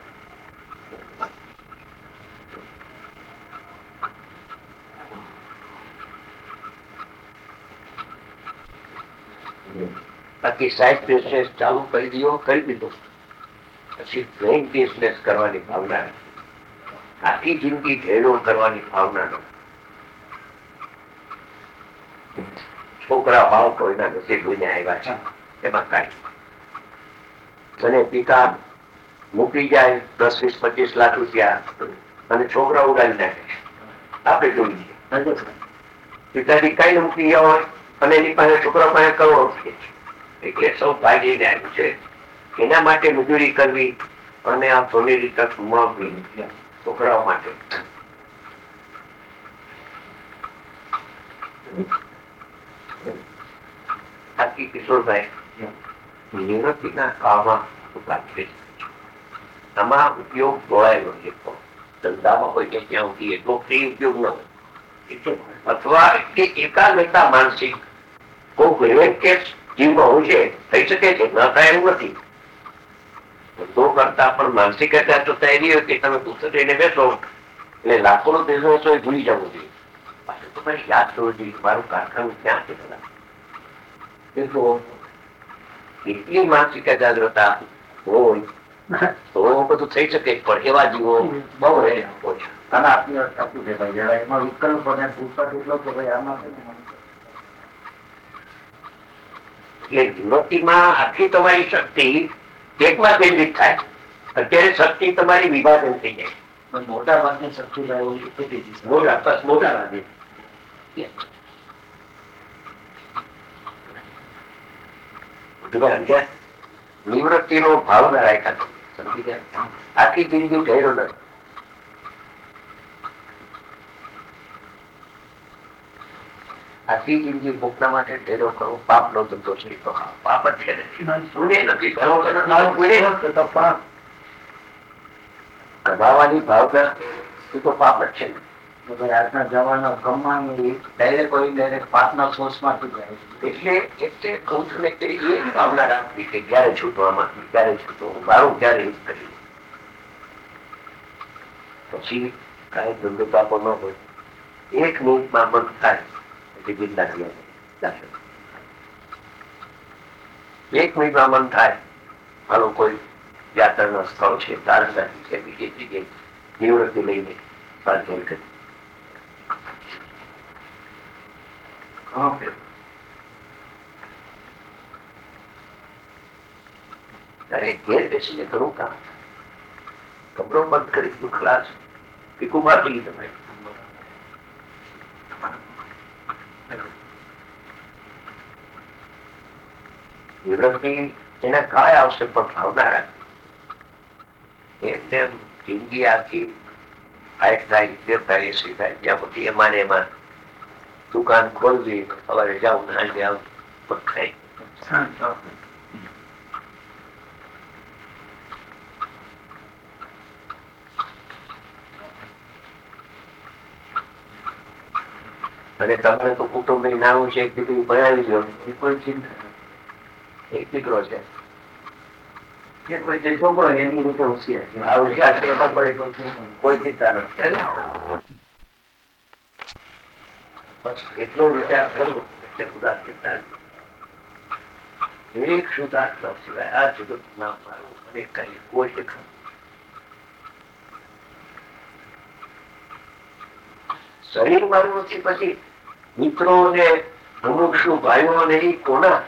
[SPEAKER 1] બાકી સાઈડ બિઝનેસ ચાલુ કરી દીધો કરી દીધો પછી મેઇન બિઝનેસ કરવાની ભાવના, આખી જિંદગી ભેડો કરવાની ભાવના નો. છોકરા ભાવ કોઈના નસીબ જોઈને આવ્યા છે એમાં કાંઈ. અને પિતા મૂકી જાય દસ વીસ પચીસ લાખ રૂપિયા અને છોકરા ઉડાડી નાખે છે. આપણે જોઈએ પિતાજી કઈ મૂકી ગયા હોય અને એની પાસે છોકરા પાસે કરોડો છે. એટલે સૌ ભાગીને આવ્યું છે. એના માટે મજૂરી કરવી અને આ સોનેરી તક મળવી છોકરાઓ માટે. બાકી કિશોરભાઈ નિવૃત્તિના કામમાં આમાં ઉપયોગ જોડાયેલો છે. ધંધામાં હોય કે ત્યાં એટલો ફ્રી ઉપયોગ ન હોય, અથવા એકાગ્રતા માનસિક કોઈક રિલેક્ટેડ જીવમાં હોય છે, થઈ શકે છે, ન થાય એવું નથી. તો કરતા પણ માનસિક તો તૈયારી હોય કે તમે પુસ્તક લઈને બેસો એટલે લાખોનો દેશો હતો એ ભૂલી જવું જોઈએ. પાછું તમારે યાદ કરવું જોઈએ મારું કારખાનું ક્યાં છે. એટલી માનસિક એકાગ્રતા હોય તો બધું થઈ શકે, પણ એવા જીવો બહુ રહે ઓછા.
[SPEAKER 2] એમાં વિકલ્પ અને પુસ્તક એટલો કે ભાઈ આમાં
[SPEAKER 1] એટલે વિભક્તિમાં આખી તમારી શક્તિ એકમાં કેન્દ્રિત થાય. અત્યારે શક્તિ તમારી વિભાજન થઈ જાય.
[SPEAKER 2] મોટા ભાગની શક્તિ
[SPEAKER 1] મોટા મોટા ભાગે નિવૃત્તિ નો ભાવ ના રાખ્યા. આખી જિંદગી ઢેરો નથી. આખી જિંદગી ભૂખના માટે ઢેરો કરવો પાપ નો ધંધો છે. પાપ જ છે કમાવાની ભાવના એ તો પાપ જ છે.
[SPEAKER 2] આજના જમાના કમાણી ડાયરેક્ટ કોઈ ડાયરેક્ટ પાપના સોર્સમાંથી જાય.
[SPEAKER 1] એટલે એટલે કહું છું ને એ ભાવના રાખવી કે ક્યારે છૂટવામાં ક્યારે છૂટવું, મારું ક્યારે યુઝ કર્યું. પછી કઈ ધંધો પાપો ન હોય. એક મિનિટમાં મન થાય એક મિનિટમાં મન થાય મારું કોઈ યાત્રા સ્થળ છે, તારંગાથી છે, બીજી જગ્યાએ નિવૃત્તિ લઈને પાછળ કરી. ત્યારે ઘેર બેસીને કરું કામ, કપડો બંધ કરી તું ખલાસ પીકું મારી તમે. નિવૃત્તિ એના કાય આવશે પણ ભાવના રાખી એમને જિંદગી આખી આઠ થાય ઇત્તેર થાય એસી થાય ત્યાં પછી એમાં ને એમાં દુકાન ખોલવી, સવારે જાઉં સાંજે આવું થાય. અને તમને તો કુટુંબ નાનું છે, એક દીકરી ભણાવી દો એ કોઈ ચિંતા. એક દીકરો છે
[SPEAKER 2] છોકરો એની રીતે હોશિયાર
[SPEAKER 1] કોઈ ચિંતા નથી. એટલો વિચાર કરવો એટલે ખુદા ચિંતા એક શુદ્ધાત્મા સિવાય આ જગત ના મારું અને કઈ કોઈ દેખાય. શરીર મારું નથી. પછી મિત્રો ને અમુક શું ભાઈઓ ને એ કોના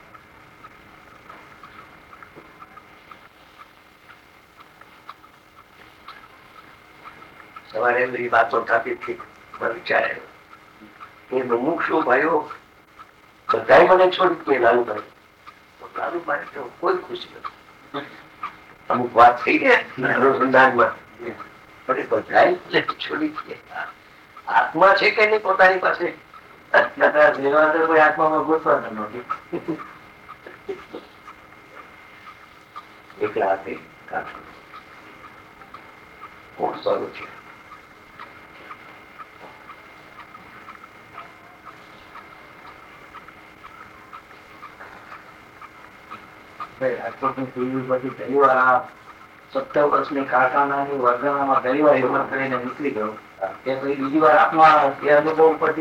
[SPEAKER 1] સવારે બધી વાતો થતી હતી. વિચારે એ અમુક શું ભાઈઓ બધા મને છોડી કે લાલુભાઈ લાલુભાઈ તો કોઈ ખુશી નથી. અમુક વાત થઈ ગયા અનુસંધાનમાં પણ એ બધા છોડી ગયા. આત્મા છે કે નહીં પોતાની પાસે?
[SPEAKER 2] કોઈ આત્મામાં ઘૂસવા નથી.
[SPEAKER 1] એકલા હાથે કોણ સારું છે?
[SPEAKER 2] સત્તર વર્ષની કારખાનાની વર્ગણામાં ઘણી વાર હિંમત કરીને નીકળી ગયો. તે પછી બીજી વાર આત્મા એ અનુભવ ઉપરથી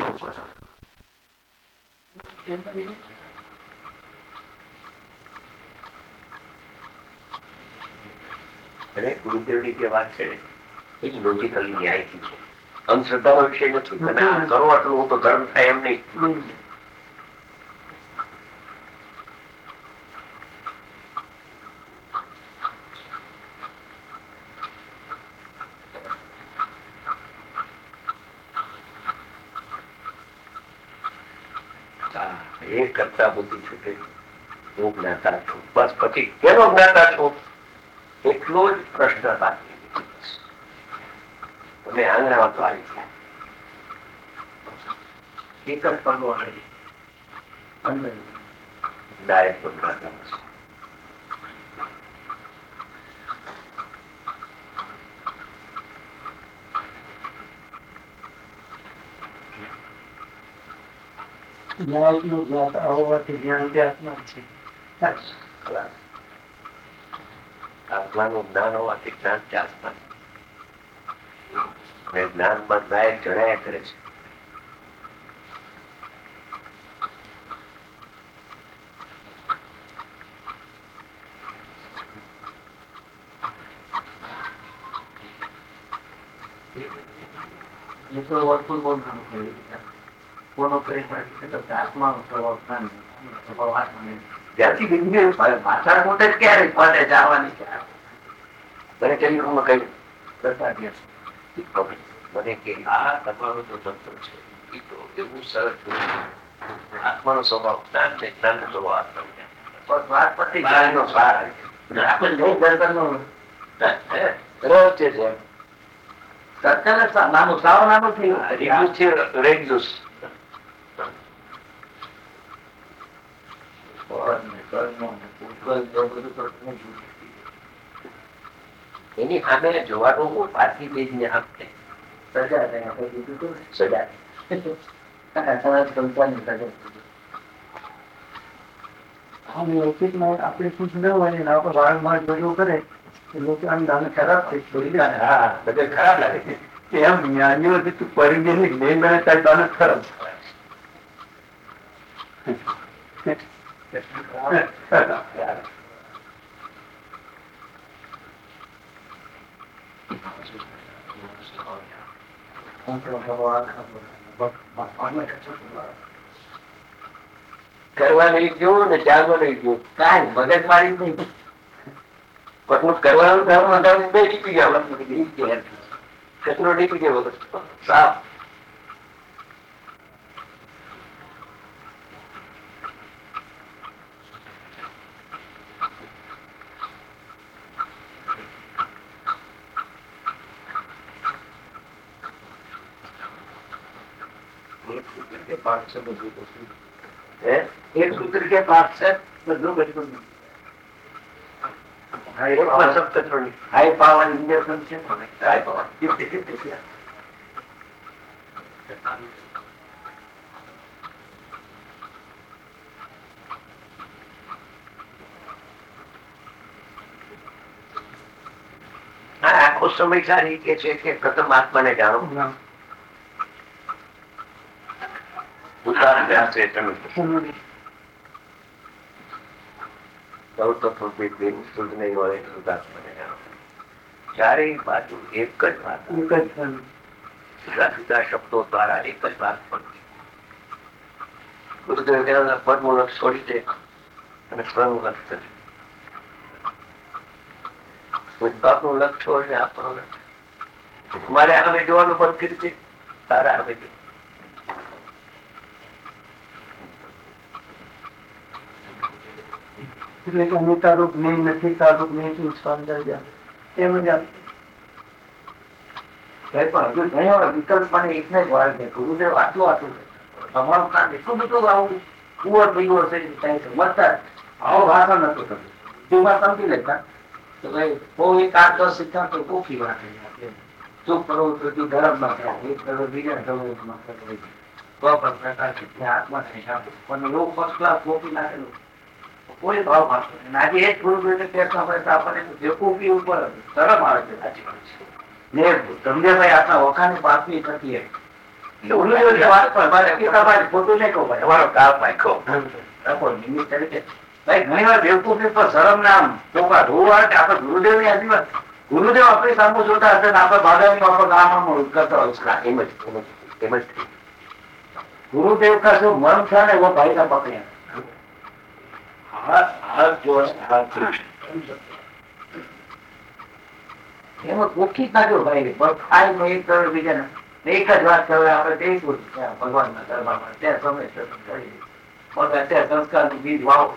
[SPEAKER 1] ગુરુદેવની જે વાત છે એ લોજિકલી ન્યાયથી છે. અંધશ્રદ્ધાનો વિષય નથી. તમે આ કરો આટલું તો ધર્મ થાય એમ નહીં. એ કરતા બુદ્ધિ છૂટે હું જ્ઞાતા છું. બસ પછી કેનો જ્ઞાતા છું એટલો જ પ્રશ્ન બાકી. તમે આંગણામાં તો આવી ગયા એક જ પગલો ડાયરેક્ટ જ્ઞાતા
[SPEAKER 2] ન્યાયનું જ્ઞાત હોવાથી જ્ઞાન તે આત્મા છે.
[SPEAKER 1] આત્માનું જ્ઞાન હોવાથી જ્ઞાન તે આત્મા જ્ઞાન બંધાય જણાયા કરે છે. આત્માનો સ્વભાવ જ્ઞાન છે, જ્ઞાન નો સ્વભાવ વાત પછી જ્ઞાન નો સાર નાનું સાવ નાનું થયું રેગ્યુસ એની સામે જોવાનું પાછી બીજ ને આપે સજા
[SPEAKER 2] આપણે ખુશ ન હોય ને આપણે વારંવાર જોયું કરે લોકો આમ દાને ખરાબ થઈ છોડી દે. હા બધે ખરાબ લાગે એમ જ્ઞાનીઓ તું પરિજ્ઞ નહીં બને તારી દાને ખરાબ
[SPEAKER 1] કરવા નહીં ગયું ને ત્યાગવા નહીં ગયું કઈ મગજ મારી નહીં કરવાનું કરવાનું બે ટીપી ગયા કચરો ટીપી ગયો સાફ એક સૂત્ર કે પાઠ છે બધું બધું હાઈ પાવર ઇન્જેક્શન છે હાઈ પાવર આખો સમય સારી કે છે કે પ્રથમ આત્માને જાણો ચારેય બાજુ એક જ વાત જુદા જુદા શબ્દો દ્વારા એક જ વાત પડતી. ગુરુદેવ પદનું લક્ષ છોડી દે અને સ્વનું લક્ષ કરે. બાપનું લક્ષ છોડીને આપણું લક્ષ મારે આગળ જોવાનું બંધ કરી દે તારા આગળ
[SPEAKER 2] એટલે કે હું તારું જ્ઞાન નથી તારું જ્ઞાન એમ જ વિકલ્પ મને એકને જ વાર છે. ગુરુદેવ આટલું આટલું અમારું કામ એટલું બધું આવું કુંવર બીવર છે સમજતા આવો ભાષા નતો થતો જુમાં સમજી લેતા તો ભાઈ બહુ એક આઠ દસ શિક્ષણ તો કોફી વાત ચૂપ કરો તો ગરમ ના થાય એક કરો બીજા ગરમમાં આત્મા થાય પણ લોકો ફર્સ્ટ ક્લાસ કોફી નાખેલું કોઈ ભાવ માનતો આજે એ થોડું આપણને બેવકૂફી ઉપર શરમ આવે છે. સાચી વાત છે ને ધમદેભાઈ આપણા વખાની પાકવી થતી ખોટું નહીં કહું ભાઈ અમારો કાળ પાકો નિમિત્ત તરીકે ભાઈ ઘણી વાર બેવકૂફી પર શરમ નામ ચોખા ધોવા આપડે ગુરુદેવ ની આદિવાસ ગુરુદેવ આપણી સામુ જોતા હશે ને આપડે ભાગાની આપડે ગામમાં કરતા હોય એમ જ એમ જ ગુરુદેવ કા જો મન था ને वो भाई का पकड़े એમાં ઓળખી નાખ્યો ભાઈ ખાઈ એક કરોડ બીજા એક જ વાત કરે આપણે ભગવાન ના દરબારમાં ત્યાં સમય અત્યારે સંસ્કાર નું બીજ વાવો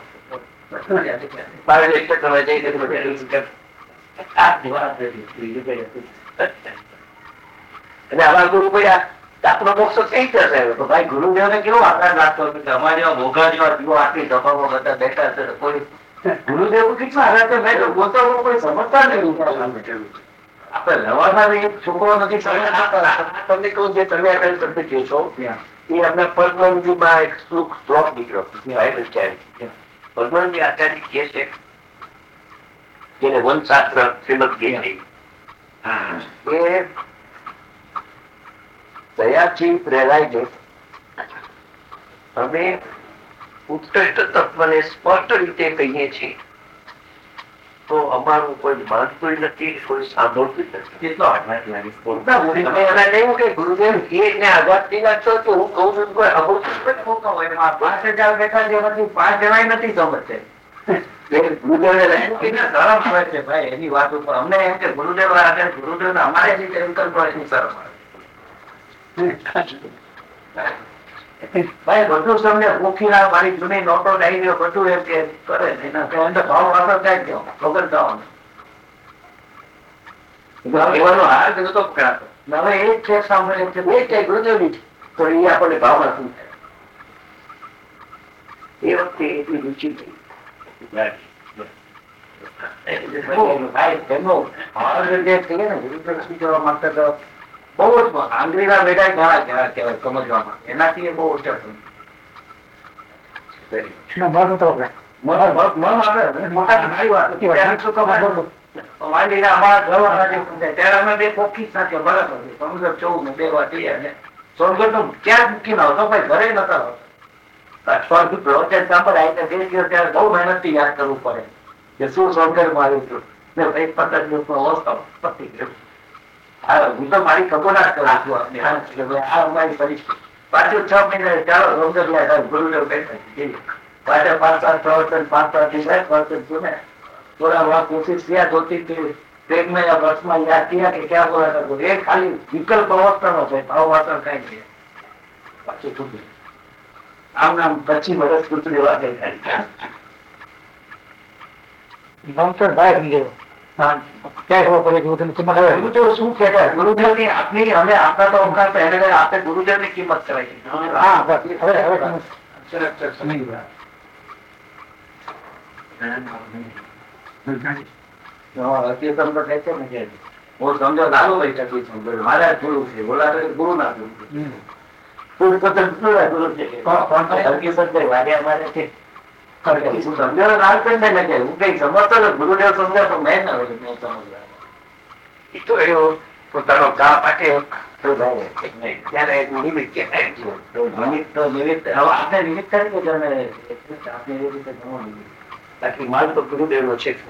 [SPEAKER 2] અને આવા ગુરુ ભાઈ આપણો મોક્ષ થઈ જશે તો ભાઈ ગુરુદેવ ને કેવો આકાર લાગતો અમારી મોઘા જેવા દીવો આટલી સભામાં બધા બેઠા છે કોઈ ગુરુદેવ કેટલા આગળ મેં કોઈ સમજતા નહીં આપણે રવાના એક છોકરો નથી તમને કહું જે તમે આગળ તમે કહો છો એ આપણે પદ્મનજીમાં એક શ્લોક શ્લોક નીકળ્યો પદ્મનજી આચાર્ય કહે છે જેને વનશાસ્ત્ર શ્રીમદ ગીતા એ દયાથી પ્રેરાઈને અમે ઉત્કૃષ્ટ તત્વને સ્પષ્ટ રીતે કહીએ છીએ તો અમારું કોઈ માનતું નથી, કોઈ સાંભળતું નથી. કેટલો આઘાત લાગે ગુરુદેવ એને આઘાત નહીં લાગતો તો હું કઉ છું કોઈ અભૂતું પાંચ હજાર બેઠા જેમાંથી પાંચ જણાય નથી સમજશે. એની વાત ઉપર અમને એમ કે ગુરુદેવ ગુરુદેવ અમારે જે શરમ ભાઈ બધું તમને ભૂખી મારી જૂની નોટો ડાયરીઓ બધું એમ કે કરે ભાવ વાતો થાય ગયો વગર જવાનું એવાનો હાર કીધું તો પકડાતો. હવે એ જ છે સાંભળે છે બે છે ગુરુદેવની તો એ આપણને ભાવના શું થાય એ વખતે એટલી રુચિ થઈ માંગતા તો બહુ જ આંગળીના બેટા ઘણા ઘણા કહેવાય સમજવામાં એનાથી એ બહુ ઓછા ઘરે નતા સાંભળાય બે દિવસ ત્યારે બહુ મહેનત થી યાદ કરવું પડે કે શું સ્વર્ગર માં આવ્યું હતું ને એક પંદર દિવસ નો અવસ્થા પતી ગયો. હું તો મારી કબૂલાત કરું છું આ અમારી પરિસ્થિતિ. પાછું છ મહિને ચાલો ગુરુદેવ પાછા પાંચ સાત પ્રવચન પાંચ પાંચ પ્રવચન સુને થોડા वहाँ कोशिश किया दो तीन ट्रेन में या बस में याद किया कि क्या बोला था ये खाली विकल्प अवस्था નો છે ભાવ વાતો કઈ નહીં. પાછું છૂટ્યું આમ નામ પચીસ વર્ષ ગુજરી વાત ભાઈ ગુરુદેવ ની આપની અમે આપણા તો અમુક પહેલે આપણે ગુરુદેવ ની કિંમત કરાવી હું સમજો લાલુ ભાઈ ટકી સમજો મારા ગુરુ છે બોલા ગુરુ ના ગુરુ ગુરુદેવ સમજો તો મેં પોતાનો ગા પાકે આપણે નિમિત્ત કરી બાકી માલ તો ગુરુદેવ નો છે.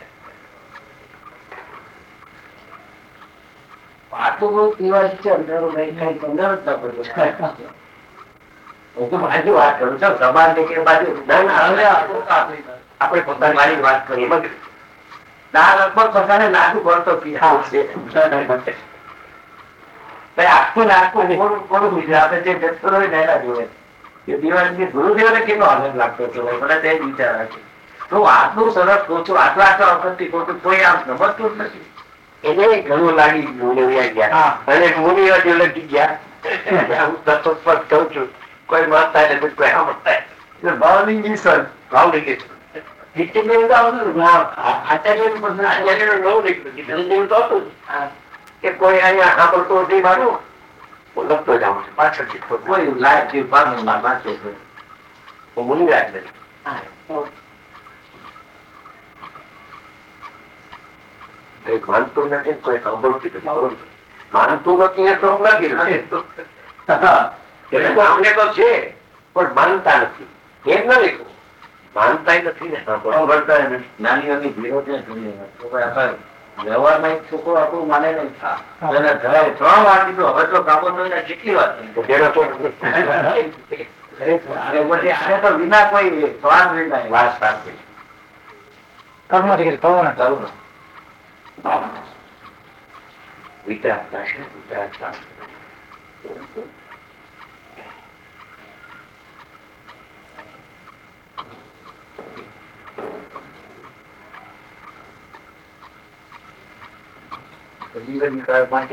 [SPEAKER 2] આટલું બહુ પીવા છે અંધારું ભાઈ કઈ પંદર જ ના પડ્યું. હું તો બાજુ વાત કરું છું સમાજ ને કે બાજુ આપણે પોતાની મારી વાત કરીએ ના લગભગ બધાને નાખું પડતો પીવા છે આખું નાખું કોનું બીજું આપણે જે જતો હોય ને એના જોડે દિવાળી ગુરુદેવ ને કેટલો આનંદ લાગતો હતો મને તે જ વિચાર આવે તો આટલું સરસ કહું છું આટલા આટલા વખતથી કહું છું કોઈ આમ સમજતું જ નથી. એને ઘણું લાગી મુનિયા ગયા અને મુનિયા જે લગી ગયા હું તત્વ કઉ છું કોઈ માનતા નથી કોઈ સમજતા ભાવની ઈશ્વર ભાવની ઈશ્વર કે કોઈ અહીંયા સાંભળતો નથી મારું હું લખતો જાઉં છું પાછળથી કોઈ લાઈફ હું મુનિરાજ નથી માનતું નથી કોઈ સાંભળતું નથી માનતું નથી એ તો નથી અમને તો છે પણ માનતા નથી એમ ના લીધું માનતા નથી ને સાંભળતા નાની નાની ભીડો ત્યાં વ્યવહારમાં એક છોકરો આપણું માને નહીં ત્રણ વાર દીધો હવે તો કામો તો કેટલી વાત તો વિના કોઈ સ્વાદ વિના વાત સાથે વિચારતા છે વિચારતા જીવન નિકાલ પાંચ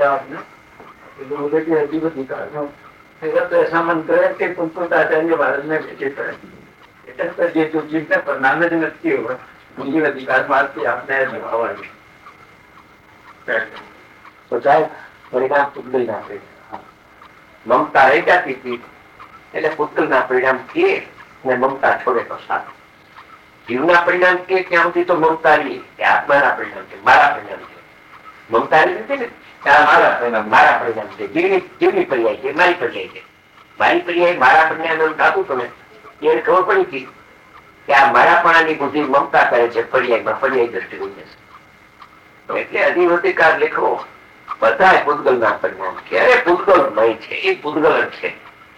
[SPEAKER 2] જીવન નિકાલ સામાન કરે તે આચાર્ય ભારત ને વિચિત કરે એટલે જે જીવ ને પરિણામ જ નથી હોય જીવન નિકાલ માં આપણે
[SPEAKER 1] બધા પરિણામ પૂતગલ ના પરિણામ. મમતા રહી જતી હતી એટલે પૂતગલ ના પરિણામ કીએ ને મમતા છોડે તો સારું. જીવના પરિણામ કે ત્યાં સુધી તો મમતા રહી કે આત્માના પરિણામ છે, મારા પરિણામ છે. મમતા નથી ને મારા પરિણામ મારા પરિણામ છે. જીવની જીવની પર્યાય છે, મારી પર્યાય છે. મારી પર્યાય મારા પરિણામ થતું તમે એને ખબર પડી હતી કે આ મારાપણાની બુદ્ધિ મમતા કરે છે, પર્યાયમાં પર્યાય દ્રષ્ટિ હોય છે. એટલે અધિવતિકાર લેખો બધા પૂતગલ ના પરિણામ છે. અરે પૂતગલ મય છે, એ પૂતગલ જ છે.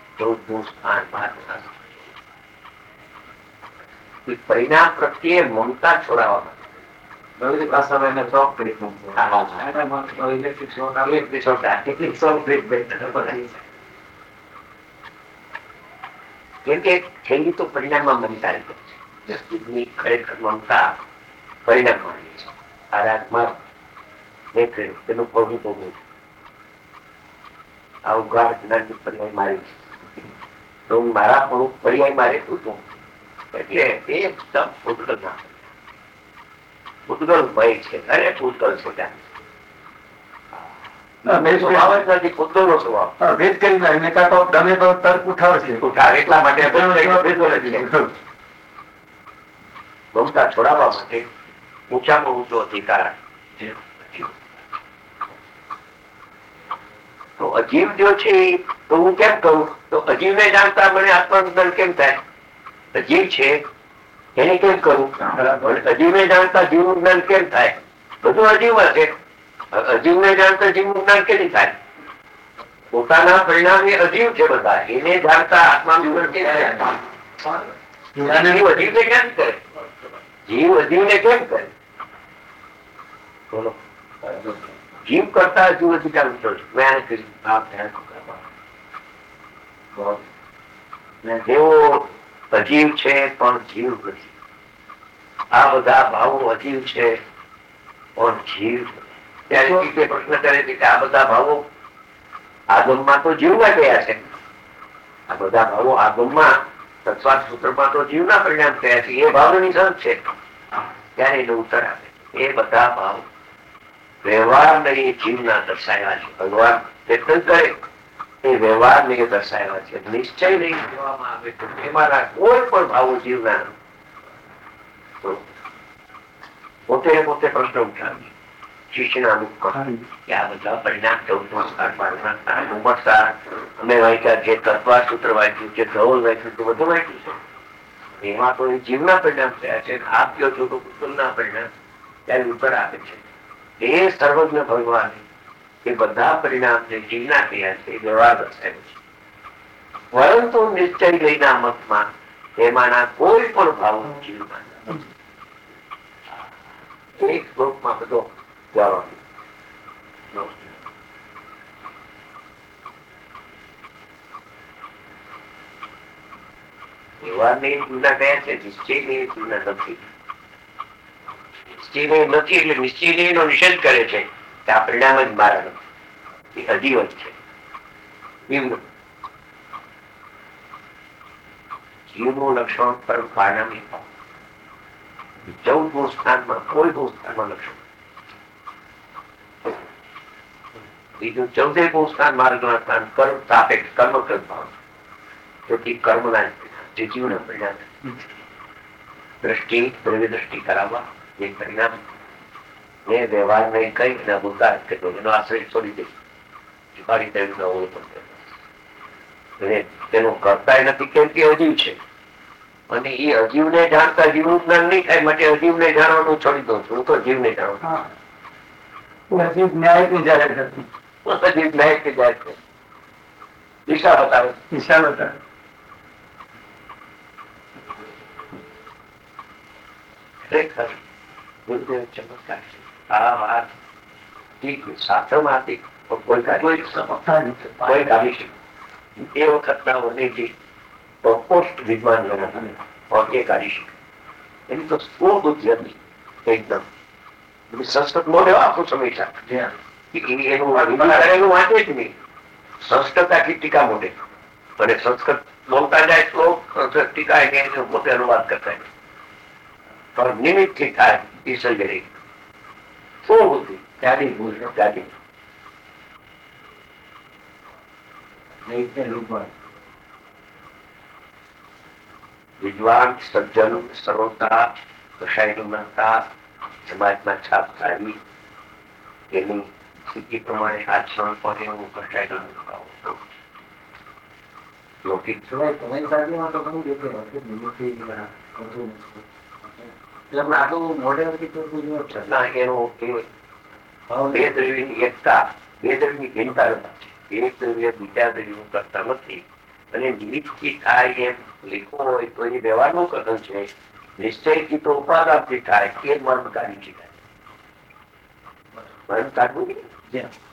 [SPEAKER 1] પરિણામ પ્રત્યે મમતા છોડાવવા કેમ કે છેલ્લી તો પરિણામમાં મમતા છે. ખરેખર મમતા પરિણામમાં છે. આરાધમાં તેનું પગલું પગલું આવું ગાઢ જ્ઞાનની પર્યાય મારી તો હું મારા પણ પર્યાય મારે તું છું. એટલે એકદમ પૂતગલ ના પૂતગલ ભય છે. અરે પૂતગલ છે પૂતગલ નો સ્વભાવ ભેદ કરી તમે તો તર્ક ઉઠાવે ઉઠાવે એટલા માટે મમતા છોડાવવા માટે ઊંચામાં ઊંચો અધિકાર. તો અજીવ જો છે તો હું કેમ કહું તો અજીવ ને જાણતા મને આત્મા કેમ થાય? અજીવ છે એને કેમ કરું? અજીવ ને જાણતા જીવ નું જ્ઞાન કેમ થાય? બધું અજીવ છે. અજીવ ને જાણતા જીવ નું જ્ઞાન કેમ થાય? પોતાના પરિણામ એ અજીવ છે બધા. એને જાણતા આત્મા જીવ અજીવ ને કેમ કરે? જીવ અજીવ ને કેમ કરે? બોલો. જીવ કરતા જીવ અધિકાર જેવો અજીવ છે પણ જીવ નથી. આ બધા ભાવો અજીવ છે પણ જીવ. ત્યારે પ્રશ્ન કરે છે કે આ બધા ભાવો આગમમાં તો જીવના ગયા છે. આ બધા ભાવો આગમમાં તત્વાત સૂત્રમાં તો જીવના પરિણામ થયા છે. એ ભાવની સર્જ છે. ત્યારે એનો ઉત્તર આપે એ બધા ભાવ વ્યવહાર ને જીવના દર્શાવ્યા છે. ભગવાન ચેતન કરે એ વ્યવહાર ને દર્શાવ્યા છે. નિશ્ચય નહીં કહેવામાં આવે તો એમાંના કોઈ પણ ભાવો જીવના પોતે પોતે પ્રશ્ન ઉઠાવી શિષ્યના અનુકરણ કે આ બધા પરિણામ ચૌદ સંસ્કાર અમે વાંચ્યા જે તત્વા સૂત્ર વાંચ્યું જે ધવલ વાંચ્યું તે બધું વાંચ્યું છે. એમાં તો એ જીવના પરિણામ થયા છે. આપ કયો છો તો કુટુંબના પરિણામ ત્યારે ઉત્તર આપે છે. એ સર્વજ્ઞ ભગવાન એ બધા પરિણામ જે જીવના થયા છે એ વ્યવહાર દર્શાવ્યો છે. પરંતુ નિશ્ચય લઈના મતમાં એમાંના કોઈ પણ ભાવ જીવમાં એક શ્લોકમાં બધો વ્યવહારની તુલના કયા છે? નિશ્ચયની તુલના નથી. નિશ્ચય નથી એટલે નિશ્ચય નો નિષેધ કરે છે કે આ પરિણામ જ મારા નથી. એ અજીવ જ છે. જીવનું લક્ષણ પર પરિણામી ચૌદ ગુણ સ્થાનમાં કોઈ ગુણ સ્થાનમાં લક્ષણ બીજું ચૌદે ગુણ સ્થાન માર્ગના સ્થાન કર્મ સાપેક્ષ કર્મ ભાવ તેથી કર્મના જે જીવના પરિણામ દ્રષ્ટિ દ્રવ્ય દ્રષ્ટિ કરાવવા એ પરિણામ ને વ્યવહાર ને કઈ એના મુદ્દા એનો આશ્રય છોડી દે જુવારી તેનું નવું પણ તેનું કરતા નથી કેમ કે અજીવ છે. અને એ અજીવ ને જાણતા જીવનું જ્ઞાન નહીં થાય માટે અજીવ ને જાણવાનું છોડી દઉં છું. હું તો જીવ ને જાણું અજીવ ન્યાય ની જાહેર અજીવ ન્યાય ની જાહેર દિશા બતાવે દિશા બતાવે ખરેખર ગુરુદેવ ચમત્કાર છે. આ વાત શાસ્ત્રમાં હતી કોઈ કાઢી શકે એ વખત ના વર્ણિત પોસ્ટ વિદ્વાન એ કાઢી શકે. એની તો સ્કૂલ બુદ્ધિ હતી એકદમ. સંસ્કૃત બોલ્યો આખું સમય એનું વાંચે જ નહીં. સંસ્કૃત આખી ટીકા મોટે અને સંસ્કૃત બોલતા જાય તો ટીકા પોતે અનુવાદ કરતા પણ નિમિત્ત થી થાય એ સર્જરી શું બુદ્ધિ ત્યાંની ભૂલ ત્યાંની વિદ્વાન સજ્જન સર્વતા કશાયનતા સમાજમાં છાપ સારી એની સ્થિતિ પ્રમાણે આચરણ પર એવું કશાય લૌકિક બે દ્રવ્યની એકતા બે દ્રવ્યની ભિન્નતા એક દ્રવ્ય બીજા દ્રવ્યો કરતા નથી અને નિમિત્તથી થાય એમ લીખવું હોય તો એ વ્યવહારનું કથન છે. નિશ્ચયથી તો ઉપાદાનથી થાય એ મર્મ કાઢી શકાય. મર્મ કાઢવું